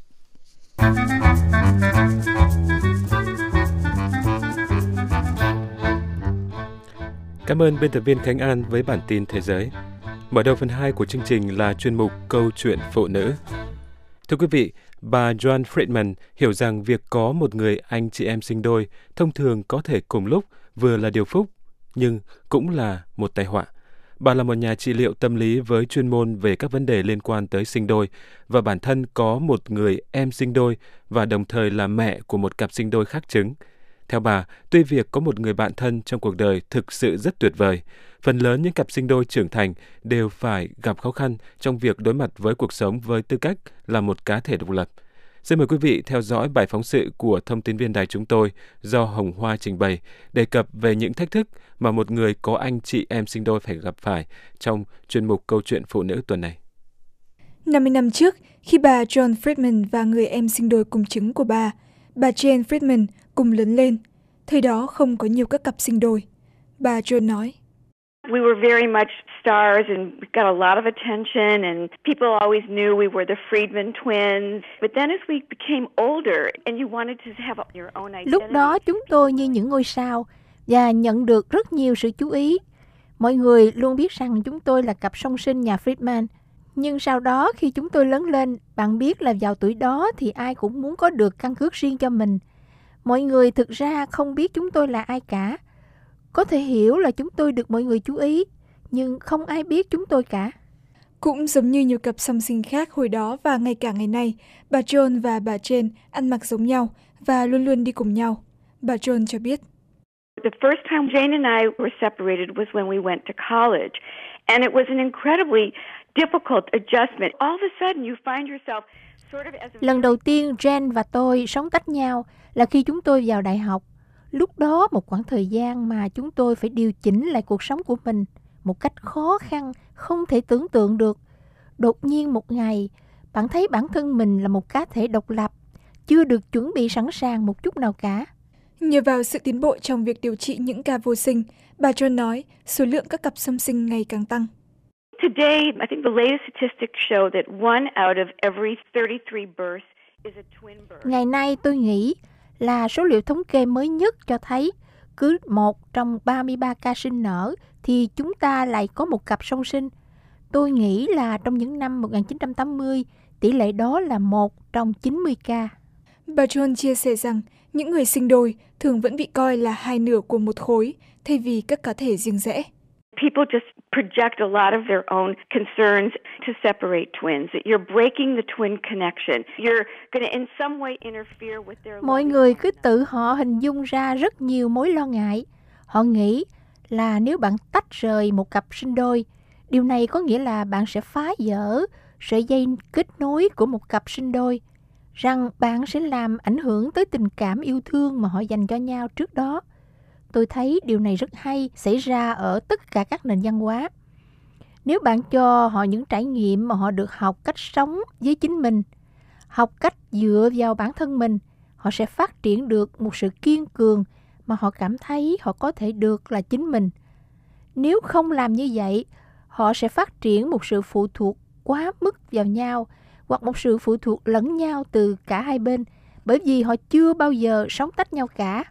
Cảm ơn biên tập viên Khánh An với bản tin thế giới. Mở đầu phần hai của chương trình là chuyên mục Câu chuyện phụ nữ. Thưa quý vị, bà Joan Friedman hiểu rằng việc có một người anh chị em sinh đôi thông thường có thể cùng lúc vừa là điều phúc, nhưng cũng là một tai họa. Bà là một nhà trị liệu tâm lý với chuyên môn về các vấn đề liên quan tới sinh đôi và bản thân có một người em sinh đôi và đồng thời là mẹ của một cặp sinh đôi khác trứng. Theo bà, tuy việc có một người bạn thân trong cuộc đời thực sự rất tuyệt vời, phần lớn những cặp sinh đôi trưởng thành đều phải gặp khó khăn trong việc đối mặt với cuộc sống với tư cách là một cá thể độc lập. Xin mời quý vị theo dõi bài phóng sự của thông tin viên đài chúng tôi do Hồng Hoa trình bày, đề cập về những thách thức mà một người có anh chị em sinh đôi phải gặp phải trong chuyên mục Câu chuyện phụ nữ tuần này. năm mươi năm trước, khi bà John Friedman và người em sinh đôi cùng trứng của bà, bà Jane Friedman cùng lớn lên. Thời đó không có nhiều các cặp sinh đôi. Bà John nói, We were very much stars and got a lot of attention and people always knew we were the Friedman twins. But then as we became older and you wanted to have your own identity. Lúc đó chúng tôi như những ngôi sao và nhận được rất nhiều sự chú ý. Mọi người luôn biết rằng chúng tôi là cặp song sinh nhà Friedman. Nhưng sau đó khi chúng tôi lớn lên, bạn biết là vào tuổi đó thì ai cũng muốn có được căn cước riêng cho mình. Mọi người thực ra không biết chúng tôi là ai cả. Có thể hiểu là chúng tôi được mọi người chú ý, nhưng không ai biết chúng tôi cả. Cũng giống như nhiều cặp song sinh khác hồi đó và ngay cả ngày nay, bà John và bà Jane ăn mặc giống nhau và luôn luôn đi cùng nhau. Bà John cho biết, The first time Jane and I were separated was when we went to college. And it was an incredibly difficult adjustment. All of a sudden you find yourself sort of as a... Lần đầu tiên Jane và tôi sống tách nhau là khi chúng tôi vào đại học. Lúc đó một khoảng thời gian mà chúng tôi phải điều chỉnh lại cuộc sống của mình một cách khó khăn, không thể tưởng tượng được. Đột nhiên một ngày, bạn thấy bản thân mình là một cá thể độc lập, chưa được chuẩn bị sẵn sàng một chút nào cả. Nhờ vào sự tiến bộ trong việc điều trị những ca vô sinh, bà John nói số lượng các cặp song sinh ngày càng tăng. Today, I think the latest statistics show that one out of every thirty-three births is a twin birth. Ngày nay tôi nghĩ là số liệu thống kê mới nhất cho thấy cứ một trong ba mươi ba ca sinh nở thì chúng ta lại có một cặp song sinh. Tôi nghĩ là trong những năm một nghìn chín trăm tám mươi, tỷ lệ đó là một trong chín mươi ca. Bà John chia sẻ rằng những người sinh đôi thường vẫn bị coi là hai nửa của một khối thay vì các cá thể riêng rẽ. People just project a lot of their own concerns to separate twins. You're breaking the twin connection. You're going to in some way interfere with their... Mọi người cứ tự họ hình dung ra rất nhiều mối lo ngại. Họ nghĩ là nếu bạn tách rời một cặp sinh đôi, điều này có nghĩa là bạn sẽ phá vỡ sợi dây kết nối của một cặp sinh đôi, rằng bạn sẽ làm ảnh hưởng tới tình cảm yêu thương mà họ dành cho nhau trước đó. Tôi thấy điều này rất hay xảy ra ở tất cả các nền văn hóa. Nếu bạn cho họ những trải nghiệm mà họ được học cách sống với chính mình, học cách dựa vào bản thân mình, họ sẽ phát triển được một sự kiên cường mà họ cảm thấy họ có thể được là chính mình. Nếu không làm như vậy, họ sẽ phát triển một sự phụ thuộc quá mức vào nhau hoặc một sự phụ thuộc lẫn nhau từ cả hai bên, bởi vì họ chưa bao giờ sống tách nhau cả.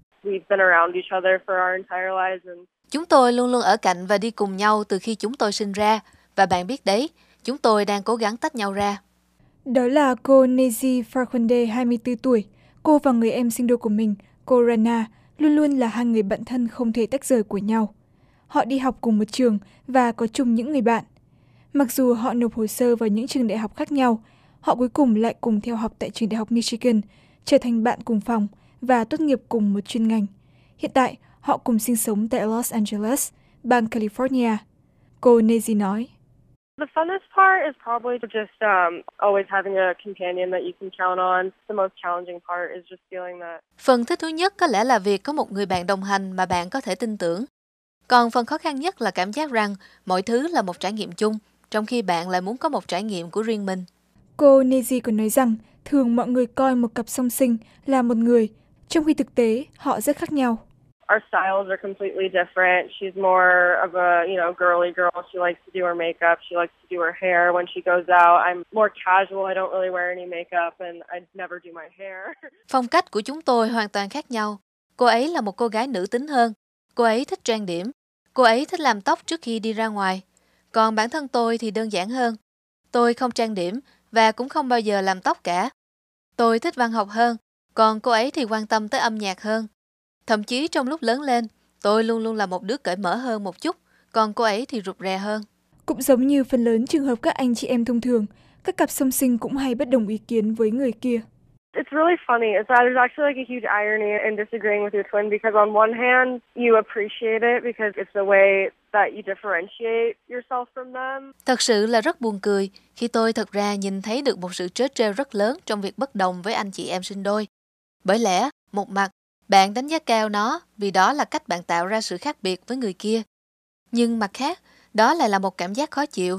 Chúng tôi luôn luôn ở cạnh và đi cùng nhau từ khi chúng tôi sinh ra. Và bạn biết đấy, chúng tôi đang cố gắng tách nhau ra. Đó là cô Nezi Farkhonde, hai mươi tư tuổi. Cô và người em sinh đôi của mình, cô Rana, luôn luôn là hai người bạn thân không thể tách rời của nhau. Họ đi học cùng một trường và có chung những người bạn. Mặc dù họ nộp hồ sơ vào những trường đại học khác nhau, họ cuối cùng lại cùng theo học tại trường đại học Michigan, trở thành bạn cùng phòng và tốt nghiệp cùng một chuyên ngành. Hiện tại, họ cùng sinh sống tại Los Angeles, bang California. Cô Nezi nói, The funnest part is probably just um, always having a companion that you can count on. The most challenging part is just feeling that. Phần thích thú nhất có lẽ là việc có một người bạn đồng hành mà bạn có thể tin tưởng. Còn phần khó khăn nhất là cảm giác rằng mọi thứ là một trải nghiệm chung, trong khi bạn lại muốn có một trải nghiệm của riêng mình. Cô Nezi còn nói rằng thường mọi người coi một cặp song sinh là một người, trong khi thực tế họ rất khác nhau. Our styles are completely different. She's more of a, you know, girly girl. She likes to do her makeup. She likes to do her hair when she goes out. I'm more casual. I don't really wear any makeup and I never do my hair. Phong cách của chúng tôi hoàn toàn khác nhau. Cô ấy là một cô gái nữ tính hơn. Cô ấy thích trang điểm. Cô ấy thích làm tóc trước khi đi ra ngoài. Còn bản thân tôi thì đơn giản hơn. Tôi không trang điểm và cũng không bao giờ làm tóc cả. Tôi thích văn học hơn, còn cô ấy thì quan tâm tới âm nhạc hơn. Thậm chí trong lúc lớn lên, tôi luôn luôn là một đứa cởi mở hơn một chút, còn cô ấy thì rụt rè hơn. Cũng giống như phần lớn trường hợp các anh chị em thông thường, các cặp song sinh cũng hay bất đồng ý kiến với người kia. It's really funny. It's, uh, there's actually like a huge irony in disagreeing with your twin because on one hand, you appreciate it because it's the way that you differentiate yourself from them. Thật sự là rất buồn cười khi tôi thật ra nhìn thấy được một sự trớ trêu rất lớn trong việc bất đồng với anh chị em sinh đôi. Bởi lẽ, một mặt, bạn đánh giá cao nó vì đó là cách bạn tạo ra sự khác biệt với người kia. Nhưng mặt khác, đó lại là một cảm giác khó chịu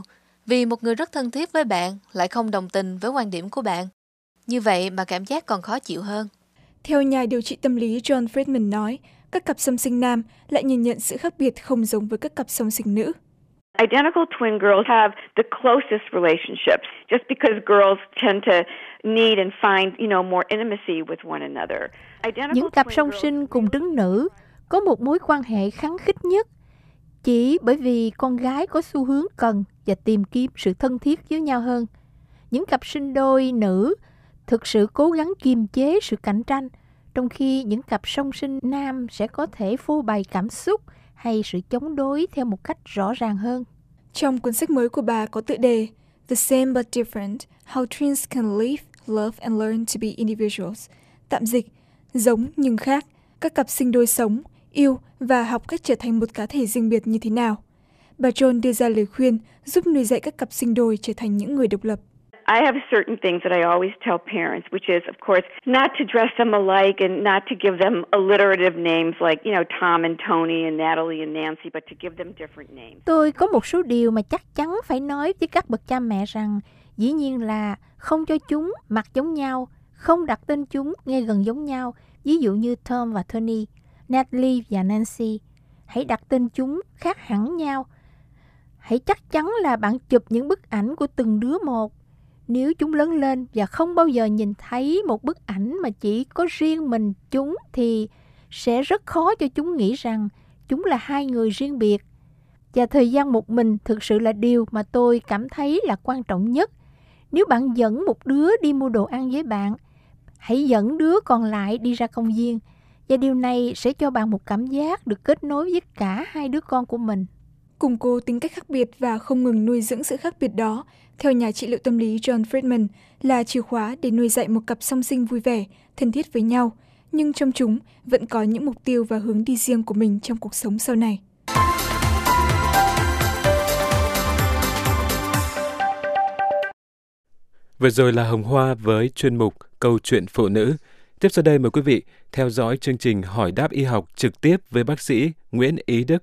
Vì một người rất thân thiết với bạn lại không đồng tình với quan điểm của bạn. Như vậy mà cảm giác còn khó chịu hơn. Theo nhà điều trị tâm lý John Friedman nói, các cặp song sinh nam lại nhìn nhận sự khác biệt không giống với các cặp song sinh nữ. Identical twin girls have the closest relationships just because girls tend to need and find, you know, more intimacy with one another. Identical Những cặp twin song girls- sinh cùng trứng nữ có một mối quan hệ khăng khít nhất chỉ bởi vì con gái có xu hướng cần và tìm kiếm sự thân thiết với nhau hơn. Những cặp sinh đôi nữ thực sự cố gắng kiềm chế sự cạnh tranh, trong khi những cặp song sinh nam sẽ có thể phô bày cảm xúc hay sự chống đối theo một cách rõ ràng hơn. Trong cuốn sách mới của bà có tựa đề The Same But Different, How Twins Can Live, Love and Learn to Be Individuals, tạm dịch, giống nhưng khác, các cặp sinh đôi sống, yêu và học cách trở thành một cá thể riêng biệt như thế nào. Bà John đưa ra lời khuyên giúp nuôi dạy các cặp sinh đôi trở thành những người độc lập. I have certain things that I always tell parents, which is, of course, not to dress them alike and not to give them alliterative names like, you know, Tom and Tony and Natalie and Nancy, but to give them different names. Tôi có một số điều mà chắc chắn phải nói với các bậc cha mẹ rằng dĩ nhiên là không cho chúng mặc giống nhau, không đặt tên chúng nghe gần giống nhau, ví dụ như Tom và Tony, Natalie và Nancy. Hãy đặt tên chúng khác hẳn nhau. Hãy chắc chắn là bạn chụp những bức ảnh của từng đứa một. Nếu chúng lớn lên và không bao giờ nhìn thấy một bức ảnh mà chỉ có riêng mình chúng thì sẽ rất khó cho chúng nghĩ rằng chúng là hai người riêng biệt. Và thời gian một mình thực sự là điều mà tôi cảm thấy là quan trọng nhất. Nếu bạn dẫn một đứa đi mua đồ ăn với bạn, hãy dẫn đứa còn lại đi ra công viên. Và điều này sẽ cho bạn một cảm giác được kết nối với cả hai đứa con của mình. Củng cố tính cách khác biệt và không ngừng nuôi dưỡng sự khác biệt đó, theo nhà trị liệu tâm lý John Friedman, là chìa khóa để nuôi dạy một cặp song sinh vui vẻ, thân thiết với nhau, nhưng trong chúng vẫn có những mục tiêu và hướng đi riêng của mình trong cuộc sống sau này. Vừa rồi là Hồng Hoa với chuyên mục Câu chuyện phụ nữ. Tiếp sau đây mời quý vị theo dõi chương trình Hỏi đáp y học trực tiếp với bác sĩ Nguyễn Ý Đức.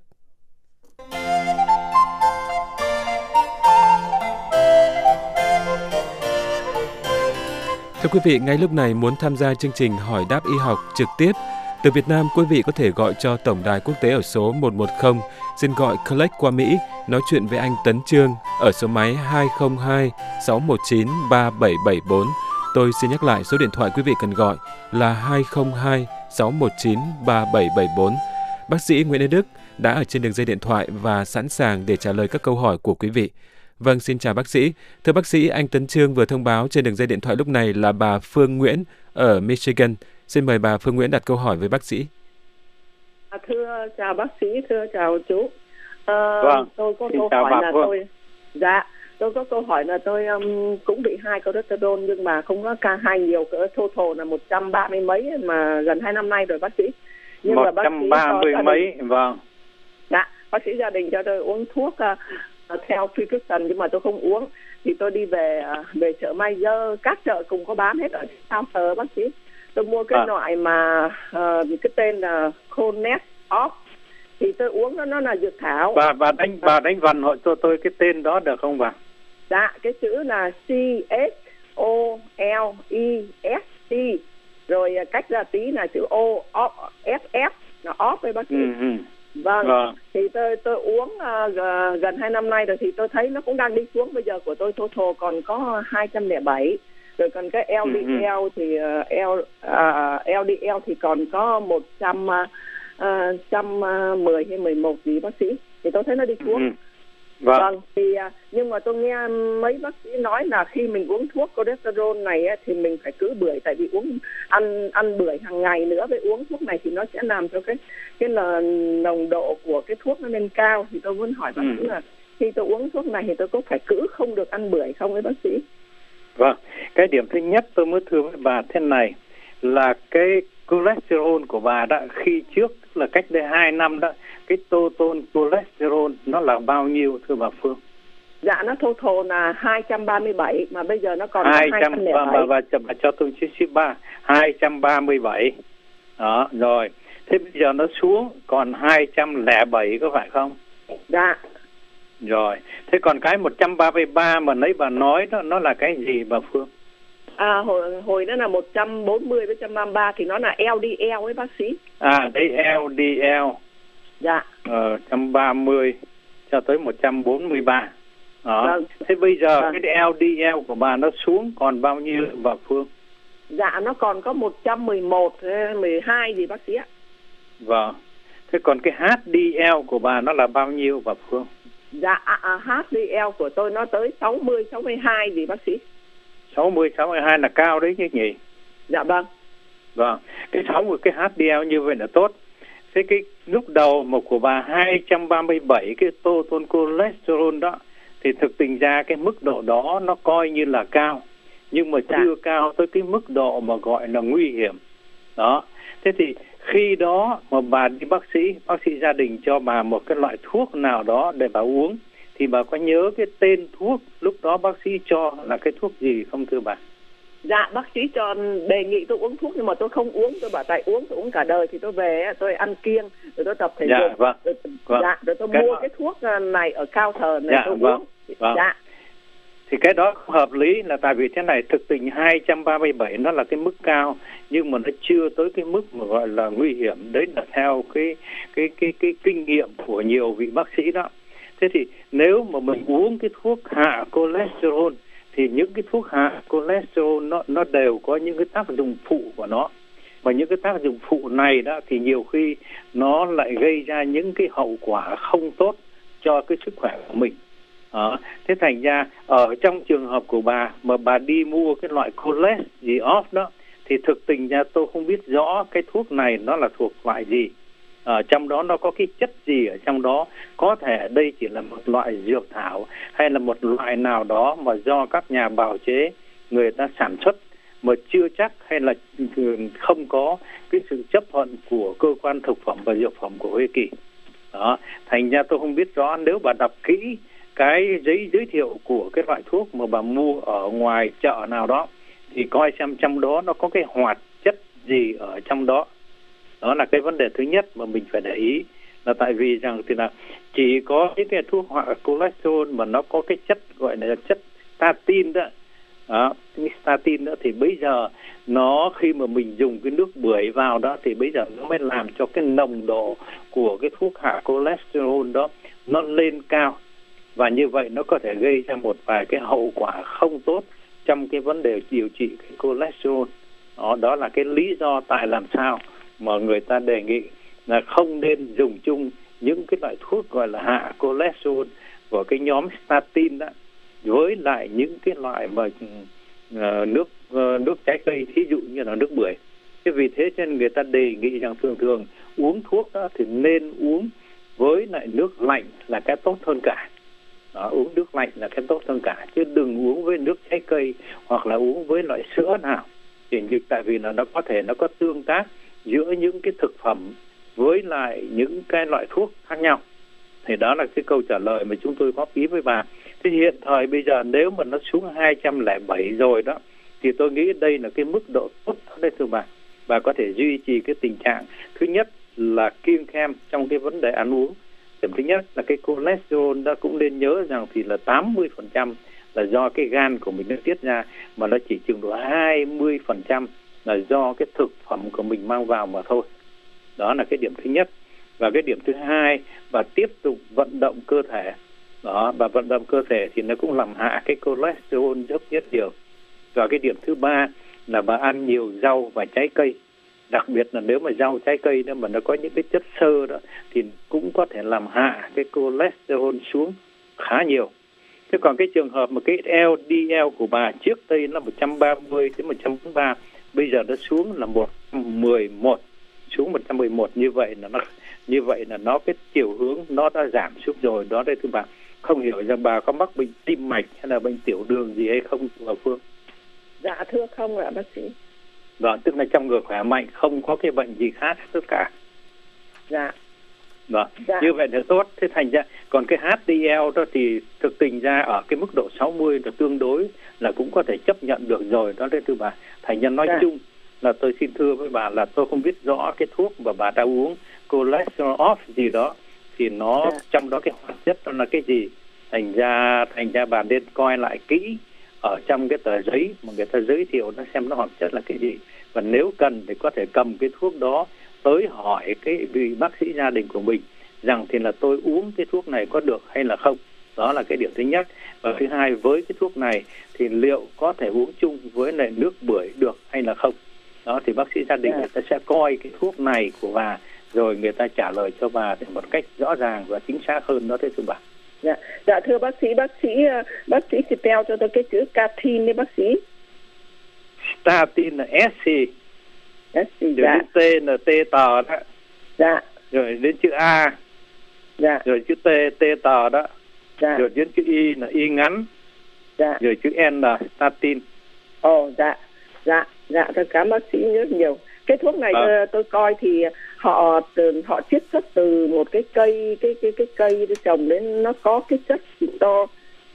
Thưa quý vị, ngay lúc này muốn tham gia chương trình Hỏi đáp y học trực tiếp từ Việt Nam, quý vị có thể gọi cho tổng đài quốc tế ở số một một không, xin gọi Collect qua Mỹ, nói chuyện với anh Tấn Trương ở số máy hai không hai sáu một chín ba bảy bảy bốn. Tôi xin nhắc lại số điện thoại quý vị cần gọi là hai không hai sáu một chín ba bảy bảy bốn. Bác sĩ Nguyễn Ý Đức đã ở trên đường dây điện thoại và sẵn sàng để trả lời các câu hỏi của quý vị. Vâng, xin chào bác sĩ. Thưa bác sĩ, anh Tấn Trương vừa thông báo trên đường dây điện thoại lúc này là bà Phương Nguyễn ở Michigan. Xin mời bà Phương Nguyễn đặt câu hỏi với bác sĩ. À, thưa chào bác sĩ, thưa chào chú. À, vâng, tôi có xin câu chào hỏi bà là Phương. tôi, dạ, tôi có câu hỏi là tôi um, cũng bị hai cholesterol nhưng mà không có ca hai nhiều, cỡ total là một trăm ba mươi mấy mà gần hai năm nay rồi bác sĩ. Nhưng một trăm ba mươi mấy, vâng. Dạ, bác sĩ gia đình cho tôi uống thuốc uh, theo prescription nhưng mà tôi không uống. Thì tôi đi về uh, về chợ Mai Dơ, các chợ cùng có bán hết ở sao sờ bác sĩ. Tôi mua cái à. loại mà uh, cái tên là Conet Off thì tôi uống nó nó là dược thảo. Bà bà đánh bà đánh vần hộ cho tôi cái tên đó được không bà? Dạ, cái chữ là C S O L E S T rồi cách ra tí là chữ O F F là off với bác sĩ. Ừ, ừ. Vâng. vâng. Thì tôi tôi uống uh, gần hai năm nay rồi thì tôi thấy nó cũng đang đi xuống. Bây giờ của tôi total còn có hai trăm lẻ bảy. Rồi còn cái L D L ừ, thì uh, L, uh, L D L thì còn có một trăm mười hay mười một gì bác sĩ. Thì tôi thấy nó đi xuống. Ừ. Vâng. vâng. Thì uh, nhưng mà tôi nghe mấy bác sĩ nói là khi mình uống thuốc cholesterol này ấy, thì mình phải cứ bưởi, tại vì uống ăn ăn bưởi hàng ngày nữa với uống thuốc này thì nó sẽ làm cho cái cái là nồng độ của cái thuốc nó lên cao. Thì tôi muốn hỏi bác sĩ ừ. là khi tôi uống thuốc này thì tôi có phải cứ không được ăn bưởi không với bác sĩ? Vâng, cái điểm thứ nhất tôi muốn thưa với bà thế này là cái cholesterol của bà đã khi trước là cách đây hai năm đó, cái total cholesterol nó là bao nhiêu thưa bà Phương? Dạ nó total là hai trăm ba mươi bảy mà bây giờ nó còn hai trăm lẻ bảy. Và, và, và, và cho tôi chia ship ba hai trăm ba mươi bảy. Đó, rồi. Thế bây giờ nó xuống còn hai trăm lẻ bảy có phải không? Dạ. Rồi, thế còn cái một trăm ba mươi ba mà nãy bà nói đó, nó là cái gì bà Phương? À, hồi, hồi đó là một trăm bốn mươi với một trăm ba mươi ba thì nó là L D L ấy bác sĩ. À, đấy L D L. Dạ. Ờ, một trăm ba mươi cho tới một trăm bốn mươi ba. Đó. Vâng. Thế bây giờ vâng. cái L D L của bà nó xuống còn bao nhiêu bà Phương? Dạ, nó còn có một trăm mười một, mười hai gì bác sĩ ạ. Vâng. Thế còn cái H D L của bà nó là bao nhiêu bà Phương? Dạ, à, à, H D L của tôi nó tới sáu mươi, sáu mươi hai gì bác sĩ. sáu mươi, sáu mươi hai là cao đấy chứ nhỉ? Dạ vâng. Vâng, cái sáu mươi cái H D L như vậy là tốt. Thế cái lúc đầu mà của bà hai trăm ba mươi bảy cái total cholesterol đó, thì thực tình ra cái mức độ đó nó coi như là cao, nhưng mà dạ. chưa cao tới cái mức độ mà gọi là nguy hiểm. Đó, thế thì khi đó mà bà đi bác sĩ, bác sĩ gia đình cho bà một cái loại thuốc nào đó để bà uống, thì bà có nhớ cái tên thuốc lúc đó bác sĩ cho là cái thuốc gì không thưa bà? Dạ, bác sĩ cho đề nghị tôi uống thuốc nhưng mà tôi không uống. Tôi bảo tại uống tôi uống cả đời thì tôi về tôi ăn kiêng rồi tôi tập thể dạ, dục. Vâng. Rồi, vâng. Dạ, rồi tôi cái mua đó... cái thuốc này ở cao thờ này dạ, tôi vâng. uống. Vâng. Dạ. Thì cái đó không hợp lý là tại vì thế này, thực tình hai trăm ba mươi bảy nó là cái mức cao nhưng mà nó chưa tới cái mức mà gọi là nguy hiểm. Đấy là theo cái cái cái cái kinh nghiệm của nhiều vị bác sĩ đó. Thế thì nếu mà mình uống cái thuốc hạ cholesterol thì những cái thuốc hạ cholesterol nó nó đều có những cái tác dụng phụ của nó. Và những cái tác dụng phụ này đó thì nhiều khi nó lại gây ra những cái hậu quả không tốt cho cái sức khỏe của mình. Đó. Thế thành ra ở trong trường hợp của bà mà bà đi mua cái loại Coles gì off đó thì thực tình ra tôi không biết rõ cái thuốc này nó là thuộc loại gì. Ở trong đó nó có cái chất gì ở trong đó, có thể đây chỉ là một loại dược thảo hay là một loại nào đó mà do các nhà bào chế người ta sản xuất mà chưa chắc, hay là không có cái sự chấp thuận của cơ quan thực phẩm và dược phẩm của Hoa Kỳ. Đó, thành ra tôi không biết rõ. Nếu bà đọc kỹ cái giấy giới thiệu của cái loại thuốc mà bà mua ở ngoài chợ nào đó thì coi xem trong đó nó có cái hoạt chất gì ở trong đó. Đó là cái vấn đề thứ nhất mà mình phải để ý, là tại vì rằng thì là chỉ có những cái thuốc hạ cholesterol mà nó có cái chất gọi là chất statin đó, đó cái statin đó thì bây giờ nó khi mà mình dùng cái nước bưởi vào đó thì bây giờ nó mới làm cho cái nồng độ của cái thuốc hạ cholesterol đó nó lên cao, và như vậy nó có thể gây ra một vài cái hậu quả không tốt trong cái vấn đề điều trị cái cholesterol. Đó, đó là cái lý do tại làm sao mà người ta đề nghị là không nên dùng chung những cái loại thuốc gọi là hạ cholesterol của cái nhóm statin đó với lại những cái loại mà uh, nước uh, nước trái cây, thí dụ như là nước bưởi. Thế vì thế cho nên người ta đề nghị rằng thường thường uống thuốc đó thì nên uống với lại nước lạnh là cái tốt hơn cả. Đó, uống nước lạnh là cái tốt hơn cả, chứ đừng uống với nước trái cây hoặc là uống với loại sữa nào. Thì tại vì là nó có thể nó có tương tác giữa những cái thực phẩm với lại những cái loại thuốc khác nhau. Thì đó là cái câu trả lời mà chúng tôi góp ý với bà. Thế hiện thời bây giờ nếu mà nó xuống hai trăm lẻ bảy rồi đó thì tôi nghĩ đây là cái mức độ tốt đấy thưa bà. Bà có thể duy trì cái tình trạng thứ nhất là kiêng khem trong cái vấn đề ăn uống. Điểm thứ nhất là cái cholesterol đó cũng nên nhớ rằng thì là tám mươi phần trăm là do cái gan của mình nó tiết ra, mà nó chỉ chừng độ hai mươi phần trăm là do cái thực phẩm của mình mang vào mà thôi. Đó là cái điểm thứ nhất. Và cái điểm thứ hai, bà tiếp tục vận động cơ thể. Đó, bà vận động cơ thể thì nó cũng làm hạ cái cholesterol rất rất nhiều. Và cái điểm thứ ba là bà ăn nhiều rau và trái cây. Đặc biệt là nếu mà rau trái cây đó mà nó có những cái chất xơ đó thì cũng có thể làm hạ cái cholesterol xuống khá nhiều. Thế còn cái trường hợp mà cái L D L của bà trước đây là một trăm ba mươi đến một trăm bốn mươi ba, bây giờ nó xuống là một trăm mười một, xuống một trăm mười một, như vậy là nó như vậy là nó cái chiều hướng nó đã giảm xuống rồi. Đó đây thưa bà, không hiểu rằng bà có mắc bệnh tim mạch hay là bệnh tiểu đường gì hay không bà Phương? Dạ thưa không ạ bác sĩ. Vâng, tức là trong người khỏe mạnh, không có cái bệnh gì khác tất cả. Dạ. Vâng, dạ. Như vậy là tốt. Thế thành ra còn cái H D L đó thì thực tình ra ở cái mức độ sáu mươi là tương đối là cũng có thể chấp nhận được rồi. Đó đấy thưa bà. Thành ra nói dạ. chung là tôi xin thưa với bà là tôi không biết rõ cái thuốc mà bà đã uống cholesterol off gì đó thì nó dạ. trong đó cái hoạt chất đó là cái gì. Thành ra thành ra bà nên coi lại kỹ ở trong cái tờ giấy mà người ta giới thiệu nó xem nó hoạt chất là cái gì. Và nếu cần thì có thể cầm cái thuốc đó tới hỏi cái vị bác sĩ gia đình của mình rằng thì là tôi uống cái thuốc này có được hay là không. Đó là cái điểm thứ nhất. Và thứ hai, với cái thuốc này thì liệu có thể uống chung với lại nước bưởi được hay là không. Đó thì bác sĩ gia đình người ta sẽ coi cái thuốc này của bà rồi người ta trả lời cho bà thì một cách rõ ràng và chính xác hơn đó, thế thưa bà. Dạ, dạ thưa bác sĩ, bác sĩ bác sĩ spell cho tôi cái chữ statin đấy bác sĩ. Statin là S C. S C, rồi dạ. đến T là T tờ đó. Dạ. Rồi đến chữ A. Dạ. Rồi chữ T, T tờ đó. Dạ. Rồi đến chữ Y là Y ngắn. Dạ. Rồi chữ N là statin. Ồ, dạ. Dạ, dạ, tôi cảm ơn bác sĩ rất nhiều. Cái thuốc này à. tôi, tôi coi thì họ từ, họ chiết xuất từ một cái cây cái cái cái cây để trồng đến nó có cái chất to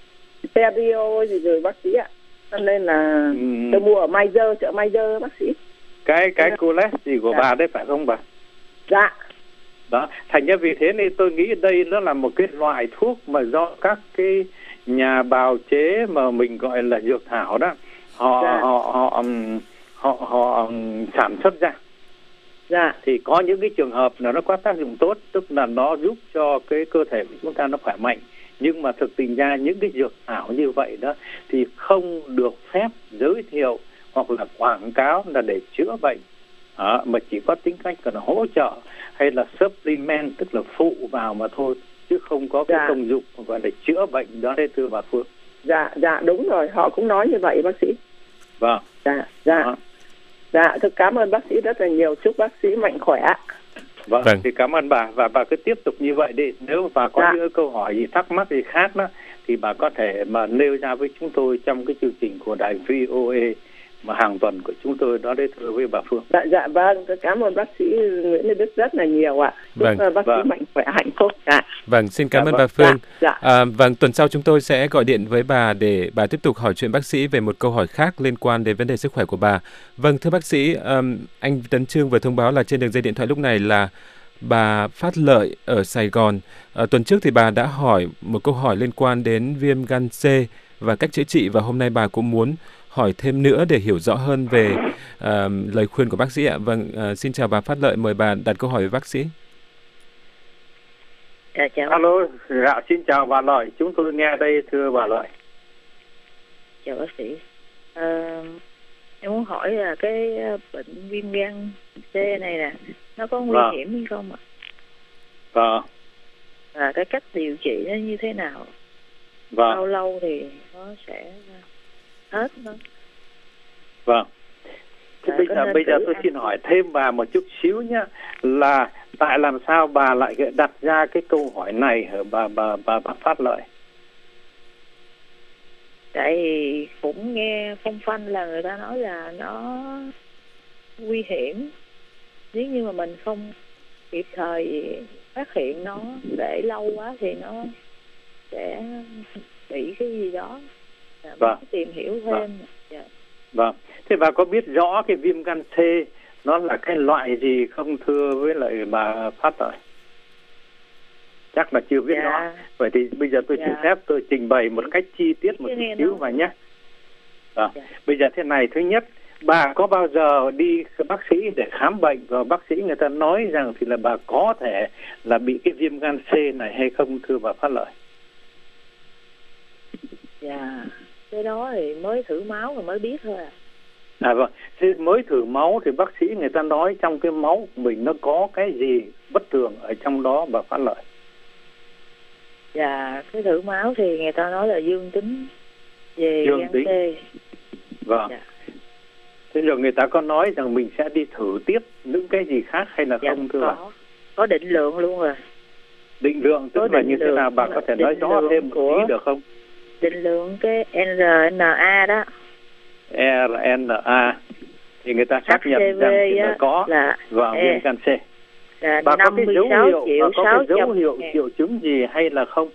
perio gì rồi bác sĩ ạ. Cho nên là ừ. tôi mua ở Meijer, chợ Meijer bác sĩ. Cái cái coles gì của dạ. bà đấy phải không bà? Dạ. Đó, thành ra vì thế nên tôi nghĩ đây nó là một cái loại thuốc mà do các cái nhà bào chế mà mình gọi là dược thảo đó, họ dạ. họ họ um, họ họ um, sản xuất ra. Dạ. Thì có những cái trường hợp là nó có tác dụng tốt, tức là nó giúp cho cái cơ thể của chúng ta nó khỏe mạnh. Nhưng mà thực tình ra những cái dược thảo như vậy đó thì không được phép giới thiệu hoặc là quảng cáo là để chữa bệnh, đó, mà chỉ có tính cách là hỗ trợ hay là supplement, tức là phụ vào mà thôi, chứ không có cái dạ. công dụng gọi là chữa bệnh đó, đấy thưa bà Phương. Dạ, dạ đúng rồi, họ cũng nói như vậy bác sĩ. Vâng. Dạ, dạ. Đó. Dạ, tôi cảm ơn bác sĩ rất là nhiều, chúc bác sĩ mạnh khỏe. Vâng, vâng. Thì cảm ơn bà, và bà cứ tiếp tục như vậy đi. Nếu bà có dạ. những câu hỏi gì, thắc mắc gì khác đó thì bà có thể mà nêu ra với chúng tôi trong cái chương trình của đài vê o a mà hàng tuần của chúng tôi đó, đấy thưa với bà Phương. Dạ, dạ vâng, tôi cảm ơn bác sĩ Nguyễn Lê Đức rất là nhiều ạ. Chúc vâng. bác vâng. sĩ mạnh khỏe, hạnh phúc. Dạ. Vâng, xin cảm dạ, ơn vâng. bà Phương. Dạ, dạ. À, vâng, tuần sau chúng tôi sẽ gọi điện với bà để bà tiếp tục hỏi chuyện bác sĩ về một câu hỏi khác liên quan đến vấn đề sức khỏe của bà. Vâng, thưa bác sĩ, um, anh Tấn Trương vừa thông báo là trên đường dây điện thoại lúc này là bà Phát Lợi ở Sài Gòn. À, tuần trước thì bà đã hỏi một câu hỏi liên quan đến viêm gan C và cách chữa trị, và hôm nay bà cũng muốn hỏi thêm nữa để hiểu rõ hơn về uh, lời khuyên của bác sĩ ạ. Vâng, uh, xin chào bà Phát Lợi, mời bà đặt câu hỏi với bác sĩ. Dạ, chào. Alo, dạ, xin chào bà Lợi, chúng tôi nghe đây thưa bà Lợi. Chào bác sĩ. À, em muốn hỏi là cái bệnh viêm gan C này nè, nó có nguy vâng. hiểm hay không ạ? Vâng. Và cái cách điều trị nó như thế nào? Vâng. Bao lâu thì nó sẽ hết đó? Vâng. Thế bây giờ bây giờ tôi xin hỏi thêm bà một chút xíu nhé, là tại làm sao bà lại đặt ra cái câu hỏi này hả bà bà bà, bà Phát Lợi? Tại vì cũng nghe phong phanh là người ta nói là nó nguy hiểm, nếu như mà mình không kịp thời phát hiện nó, để lâu quá thì nó sẽ bị cái gì đó. Vâng. Tìm hiểu thêm. Vâng. Dạ. Vâng. Thế bà có biết rõ cái viêm gan C nó là cái loại gì không thưa với lại bà Phát Lợi? Chắc là chưa biết dạ. rõ. Vậy thì bây giờ tôi dạ. xin phép tôi trình bày một cách chi tiết một chút xíu mà nhé. À, dạ. Bây giờ thế này, thứ nhất, bà có bao giờ đi bác sĩ để khám bệnh và bác sĩ người ta nói rằng thì là bà có thể là bị cái viêm gan C này hay không thưa bà Phát Lợi? Dạ, cái đó thì mới thử máu rồi mới biết thôi à. À vâng, thì mới thử máu thì bác sĩ người ta nói trong cái máu của mình nó có cái gì bất thường ở trong đó bà Phát Lợi? Dạ, cái thử máu thì người ta nói là dương tính về dương gan tính. C. Vâng. Dạ. Thế rồi người ta có nói rằng mình sẽ đi thử tiếp những cái gì khác hay là dạ, không thưa bà? Có, có định lượng luôn rồi. Định lượng tức có là như thế nào bà có thể nói rõ thêm một tí được không? Định lượng cái rờ en a đó. rờ en a thì người ta xác nhận rằng thì là có là và viêm gan C. Là bà có cái dấu hiệu, triệu, bà có cái dấu hiệu triệu chứng gì hay là không?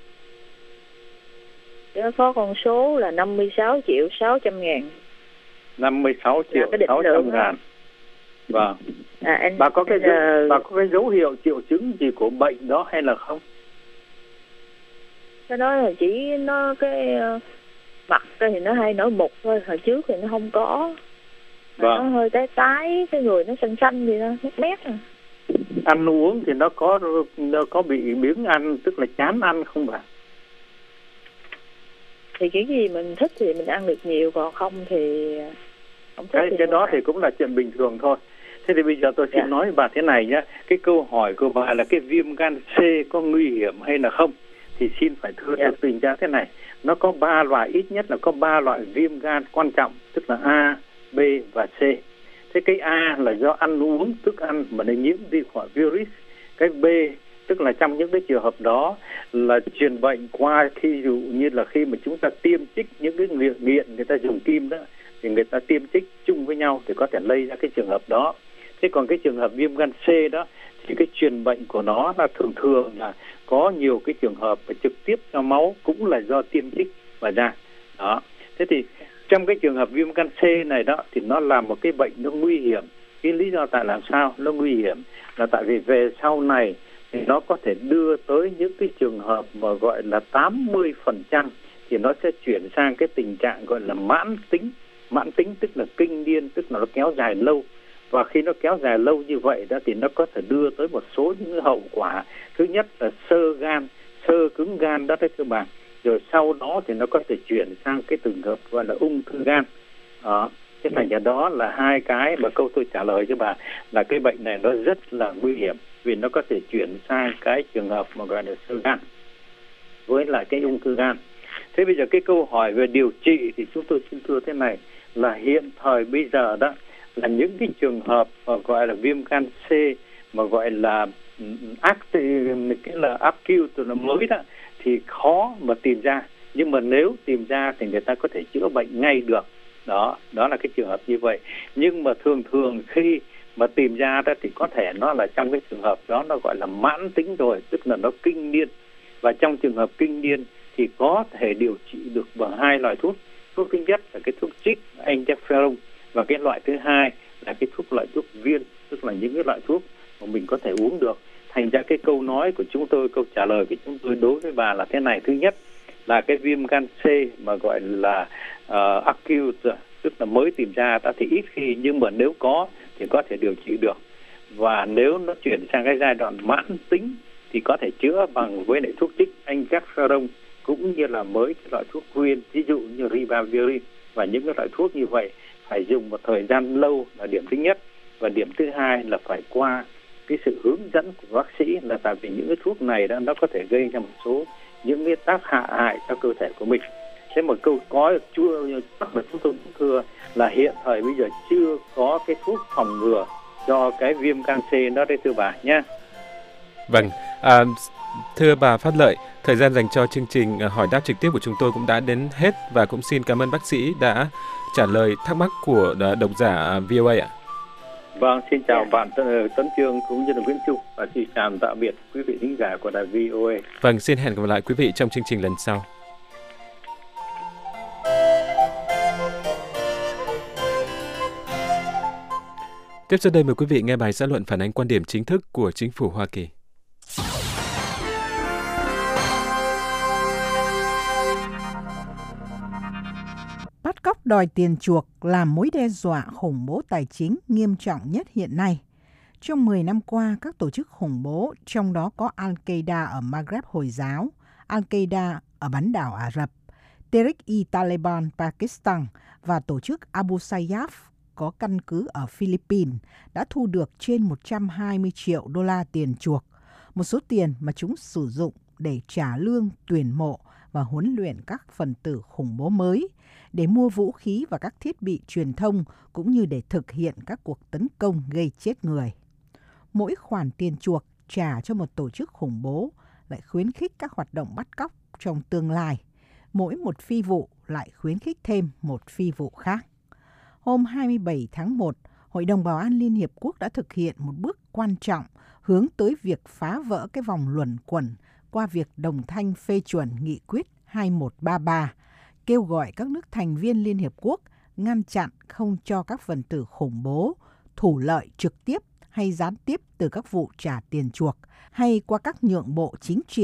Nó có con số là năm mươi sáu triệu sáu trăm ngàn. năm mươi sáu triệu sáu trăm ngàn. Vâng. À, anh, bà có cái anh, dấu, bà có cái dấu hiệu triệu chứng gì của bệnh đó hay là không? Cái đó là chỉ nó cái uh, mặt thì nó hay nổi mụn thôi, hồi trước thì nó không có. Vâng. Nó hơi tái tái, cái người nó xanh xanh gì đó, mét mét à. Ăn uống thì nó có nó có bị biếng ăn, tức là chán ăn không bà? Thì cái gì mình thích thì mình ăn được nhiều, còn không thì không thích. Cái, thì cái đó ăn. Thì cũng là chuyện bình thường thôi. Thế thì bây giờ tôi xin yeah. nói bà thế này nhé. Cái câu hỏi của bà là cái viêm gan C có nguy hiểm hay là không? Thì xin phải thưa yeah. tình ra thế này. Nó có ba loại, ít nhất là có ba loại viêm gan quan trọng, tức là A, B và C. Thế cái A là do ăn uống, thức ăn mà nó nhiễm vi khuẩn virus. Cái B tức là trong những cái trường hợp đó là truyền bệnh qua, khi dụ như là khi mà chúng ta tiêm chích những cái nghiện, nghiện người ta dùng kim đó, thì người ta tiêm chích chung với nhau thì có thể lây ra cái trường hợp đó. Thế còn cái trường hợp viêm gan C đó thì cái truyền bệnh của nó là thường thường là có nhiều cái trường hợp phải trực tiếp cho máu, cũng là do tiêm chích và ra. Đó. Thế thì trong cái trường hợp viêm gan C này đó thì nó là một cái bệnh nó nguy hiểm. Cái lý do tại làm sao nó nguy hiểm là tại vì về sau này thì nó có thể đưa tới những cái trường hợp mà gọi là tám mươi phần trăm thì nó sẽ chuyển sang cái tình trạng gọi là mãn tính. Mãn tính tức là kinh niên, tức là nó kéo dài lâu. Và khi nó kéo dài lâu như vậy đó thì nó có thể đưa tới một số những hậu quả. Thứ nhất là xơ gan, xơ cứng gan đó đấy thưa bạn. Rồi sau đó thì nó có thể chuyển sang cái trường hợp gọi là ung thư gan. Đó. Thế thành ra đó là hai cái mà câu tôi trả lời cho bà là cái bệnh này nó rất là nguy hiểm, vì nó có thể chuyển sang cái trường hợp mà gọi là xơ gan với lại cái ung thư gan. Thế bây giờ cái câu hỏi về điều trị thì chúng tôi xin thưa thế này là hiện thời bây giờ đó là những cái trường hợp mà gọi là viêm gan C mà gọi là active, cái là acute là mới đó thì khó mà tìm ra, nhưng mà nếu tìm ra thì người ta có thể chữa bệnh ngay được. Đó, đó là cái trường hợp như vậy. Nhưng mà thường thường khi mà tìm ra đó thì có thể nó là trong cái trường hợp đó nó gọi là mãn tính rồi, tức là nó kinh niên. Và trong trường hợp kinh niên thì có thể điều trị được bằng hai loại thuốc. Thuốc thứ nhất là cái thuốc trích interferon, và cái loại thứ hai là cái thuốc loại thuốc viên, tức là những cái loại thuốc mà mình có thể uống được. Thành ra cái câu nói của chúng tôi, câu trả lời của chúng tôi đối với bà là thế này. Thứ nhất là cái viêm gan C mà gọi là uh, acute, tức là mới tìm ra đã thì ít khi, nhưng mà nếu có thì có thể điều trị được. Và nếu nó chuyển sang cái giai đoạn mãn tính thì có thể chữa bằng với lại thuốc trích interferon, cũng như là mới cái loại thuốc viên, ví dụ như ribavirin. Và những cái loại thuốc như vậy phải dùng một thời gian lâu là điểm thứ nhất. Và điểm thứ hai là phải qua cái sự hướng dẫn của bác sĩ, là tại vì những cái thuốc này đó nó có thể gây ra một số những cái tác hạ hại cho cơ thể của mình. Thế mà câu có chưa chắc là chúng tôi cũng thưa là hiện thời bây giờ chưa có cái thuốc phòng ngừa cho cái viêm gan C đó đấy thưa bà nhé. Vâng, à, thưa bà Phát Lợi, thời gian dành cho chương trình hỏi đáp trực tiếp của chúng tôi cũng đã đến hết, và cũng xin cảm ơn bác sĩ đã trả lời thắc mắc của độc giả vê o a ạ. Vâng, xin chào bạn Tấn Chương cũng như là Nguyễn Trung, và xin chào tạm biệt quý vị thính giả của đài vê o a. Vâng, xin hẹn gặp lại quý vị trong chương trình lần sau. Tiếp sau đây mời quý vị nghe bài xã luận phản ánh quan điểm chính thức của chính phủ Hoa Kỳ. Bắt cóc đòi tiền chuộc là mối đe dọa khủng bố tài chính nghiêm trọng nhất hiện nay. Trong mười năm qua, các tổ chức khủng bố, trong đó có Al-Qaeda ở Maghreb Hồi giáo, Al-Qaeda ở bán đảo Ả Rập, Tehrik-i-Taliban Pakistan và tổ chức Abu Sayyaf có căn cứ ở Philippines đã thu được trên một trăm hai mươi triệu đô la tiền chuộc, một số tiền mà chúng sử dụng để trả lương, tuyển mộ và huấn luyện các phần tử khủng bố mới, để mua vũ khí và các thiết bị truyền thông, cũng như để thực hiện các cuộc tấn công gây chết người. Mỗi khoản tiền chuộc trả cho một tổ chức khủng bố lại khuyến khích các hoạt động bắt cóc trong tương lai. Mỗi một phi vụ lại khuyến khích thêm một phi vụ khác. Hôm hai mươi bảy tháng một, Hội đồng Bảo an Liên Hiệp Quốc đã thực hiện một bước quan trọng hướng tới việc phá vỡ cái vòng luẩn quẩn qua việc đồng thanh phê chuẩn nghị quyết hai một ba ba, kêu gọi các nước thành viên Liên Hiệp Quốc ngăn chặn không cho các phần tử khủng bố thủ lợi trực tiếp hay gián tiếp từ các vụ trả tiền chuộc hay qua các nhượng bộ chính trị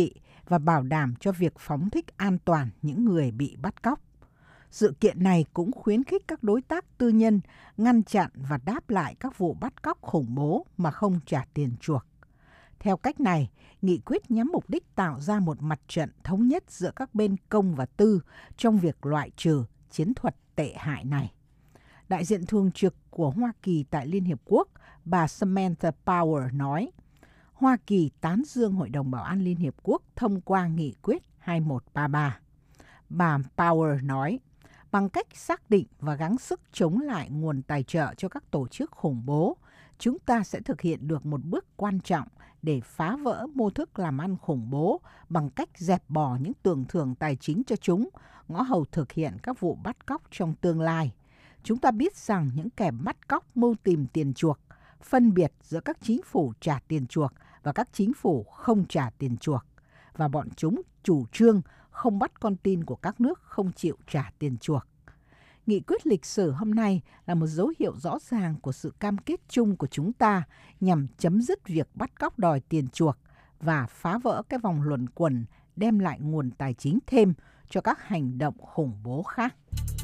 và bảo đảm cho việc phóng thích an toàn những người bị bắt cóc. Sự kiện này cũng khuyến khích các đối tác tư nhân ngăn chặn và đáp lại các vụ bắt cóc khủng bố mà không trả tiền chuộc. Theo cách này, nghị quyết nhắm mục đích tạo ra một mặt trận thống nhất giữa các bên công và tư trong việc loại trừ chiến thuật tệ hại này. Đại diện thường trực của Hoa Kỳ tại Liên Hiệp Quốc, bà Samantha Power nói, Hoa Kỳ tán dương Hội đồng Bảo an Liên Hiệp Quốc thông qua nghị quyết hai một ba ba. Bà Power nói, bằng cách xác định và gắng sức chống lại nguồn tài trợ cho các tổ chức khủng bố, chúng ta sẽ thực hiện được một bước quan trọng để phá vỡ mô thức làm ăn khủng bố bằng cách dẹp bỏ những tưởng thưởng tài chính cho chúng, ngõ hầu thực hiện các vụ bắt cóc trong tương lai. Chúng ta biết rằng những kẻ bắt cóc mưu tìm tiền chuộc, phân biệt giữa các chính phủ trả tiền chuộc và các chính phủ không trả tiền chuộc, và bọn chúng chủ trương không bắt con tin của các nước không chịu trả tiền chuộc. Nghị quyết lịch sử hôm nay là một dấu hiệu rõ ràng của sự cam kết chung của chúng ta nhằm chấm dứt việc bắt cóc đòi tiền chuộc và phá vỡ cái vòng luẩn quẩn đem lại nguồn tài chính thêm cho các hành động khủng bố khác.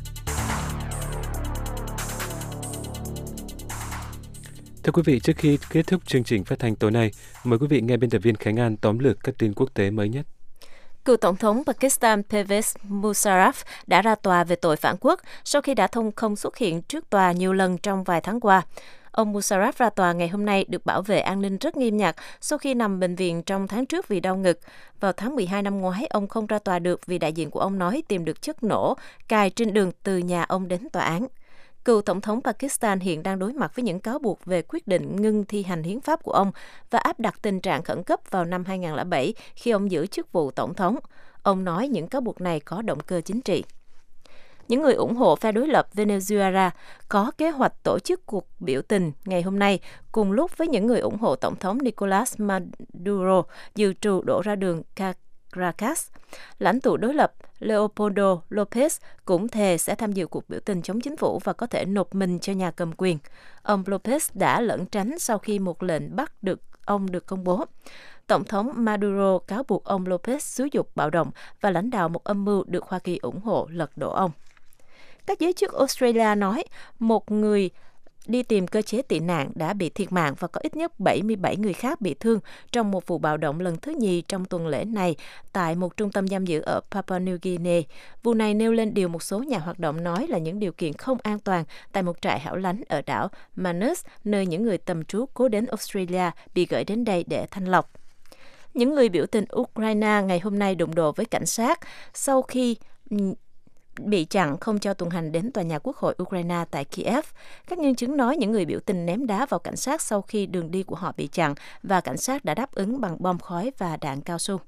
Thưa quý vị, trước khi kết thúc chương trình phát thanh tối nay, mời quý vị nghe biên tập viên Khánh An tóm lược các tin quốc tế mới nhất. Cựu Tổng thống Pakistan Pervez Musharraf đã ra tòa về tội phản quốc sau khi đã thông không xuất hiện trước tòa nhiều lần trong vài tháng qua. Ông Musharraf ra tòa ngày hôm nay được bảo vệ an ninh rất nghiêm ngặt sau khi nằm bệnh viện trong tháng trước vì đau ngực. Vào tháng mười hai năm ngoái, ông không ra tòa được vì đại diện của ông nói tìm được chất nổ cài trên đường từ nhà ông đến tòa án. Cựu Tổng thống Pakistan hiện đang đối mặt với những cáo buộc về quyết định ngưng thi hành hiến pháp của ông và áp đặt tình trạng khẩn cấp vào năm hai không không bảy khi ông giữ chức vụ tổng thống. Ông nói những cáo buộc này có động cơ chính trị. Những người ủng hộ phe đối lập Venezuela có kế hoạch tổ chức cuộc biểu tình ngày hôm nay cùng lúc với những người ủng hộ Tổng thống Nicolas Maduro dự trù đổ ra đường Caracas. Lãnh tụ đối lập Leopoldo López cũng thề sẽ tham dự cuộc biểu tình chống chính phủ và có thể nộp mình cho nhà cầm quyền. Ông López đã lẩn tránh sau khi một lệnh bắt được ông được công bố. Tổng thống Maduro cáo buộc ông López xúi dục bạo động và lãnh đạo một âm mưu được Hoa Kỳ ủng hộ lật đổ ông. Các giới chức Australia nói một người đi tìm cơ chế tị nạn đã bị thiệt mạng và có ít nhất bảy mươi bảy người khác bị thương trong một vụ bạo động lần thứ nhì trong tuần lễ này tại một trung tâm giam giữ ở Papua New Guinea. Vụ này nêu lên điều một số nhà hoạt động nói là những điều kiện không an toàn tại một trại hẻo lánh ở đảo Manus, nơi những người tầm trú cố đến Australia bị gửi đến đây để thanh lọc. Những người biểu tình Ukraine ngày hôm nay đụng độ với cảnh sát sau khi bị chặn không cho tuần hành đến tòa nhà Quốc hội Ukraine tại Kiev. Các nhân chứng nói những người biểu tình ném đá vào cảnh sát sau khi đường đi của họ bị chặn và cảnh sát đã đáp ứng bằng bom khói và đạn cao su.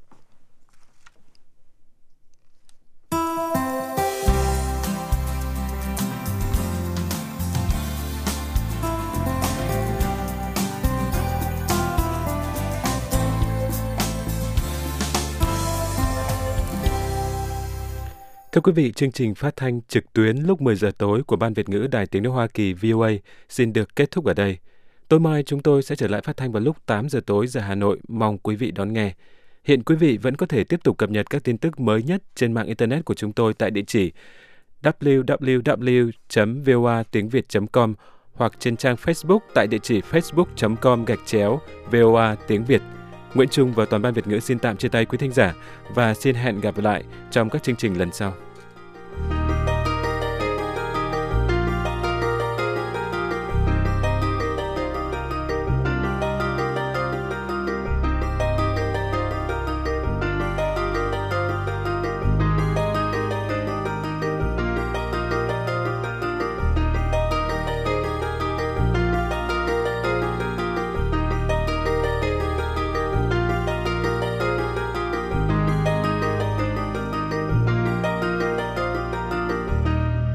Thưa quý vị, chương trình phát thanh trực tuyến lúc mười giờ tối của Ban Việt ngữ Đài Tiếng nói Hoa Kỳ V O A xin được kết thúc ở đây. Tối mai chúng tôi sẽ trở lại phát thanh vào lúc tám giờ tối giờ Hà Nội, mong quý vị đón nghe. Hiện quý vị vẫn có thể tiếp tục cập nhật các tin tức mới nhất trên mạng Internet của chúng tôi tại địa chỉ w w w chấm v o a tiếng việt chấm com hoặc trên trang Facebook tại địa chỉ facebook chấm com gạch chéo v o a tiếng Việt. Nguyễn Trung và toàn ban Việt ngữ xin tạm chia tay quý thính giả và xin hẹn gặp lại trong các chương trình lần sau.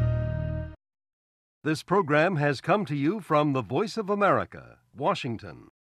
This program has come to you from the Voice of America, Washington.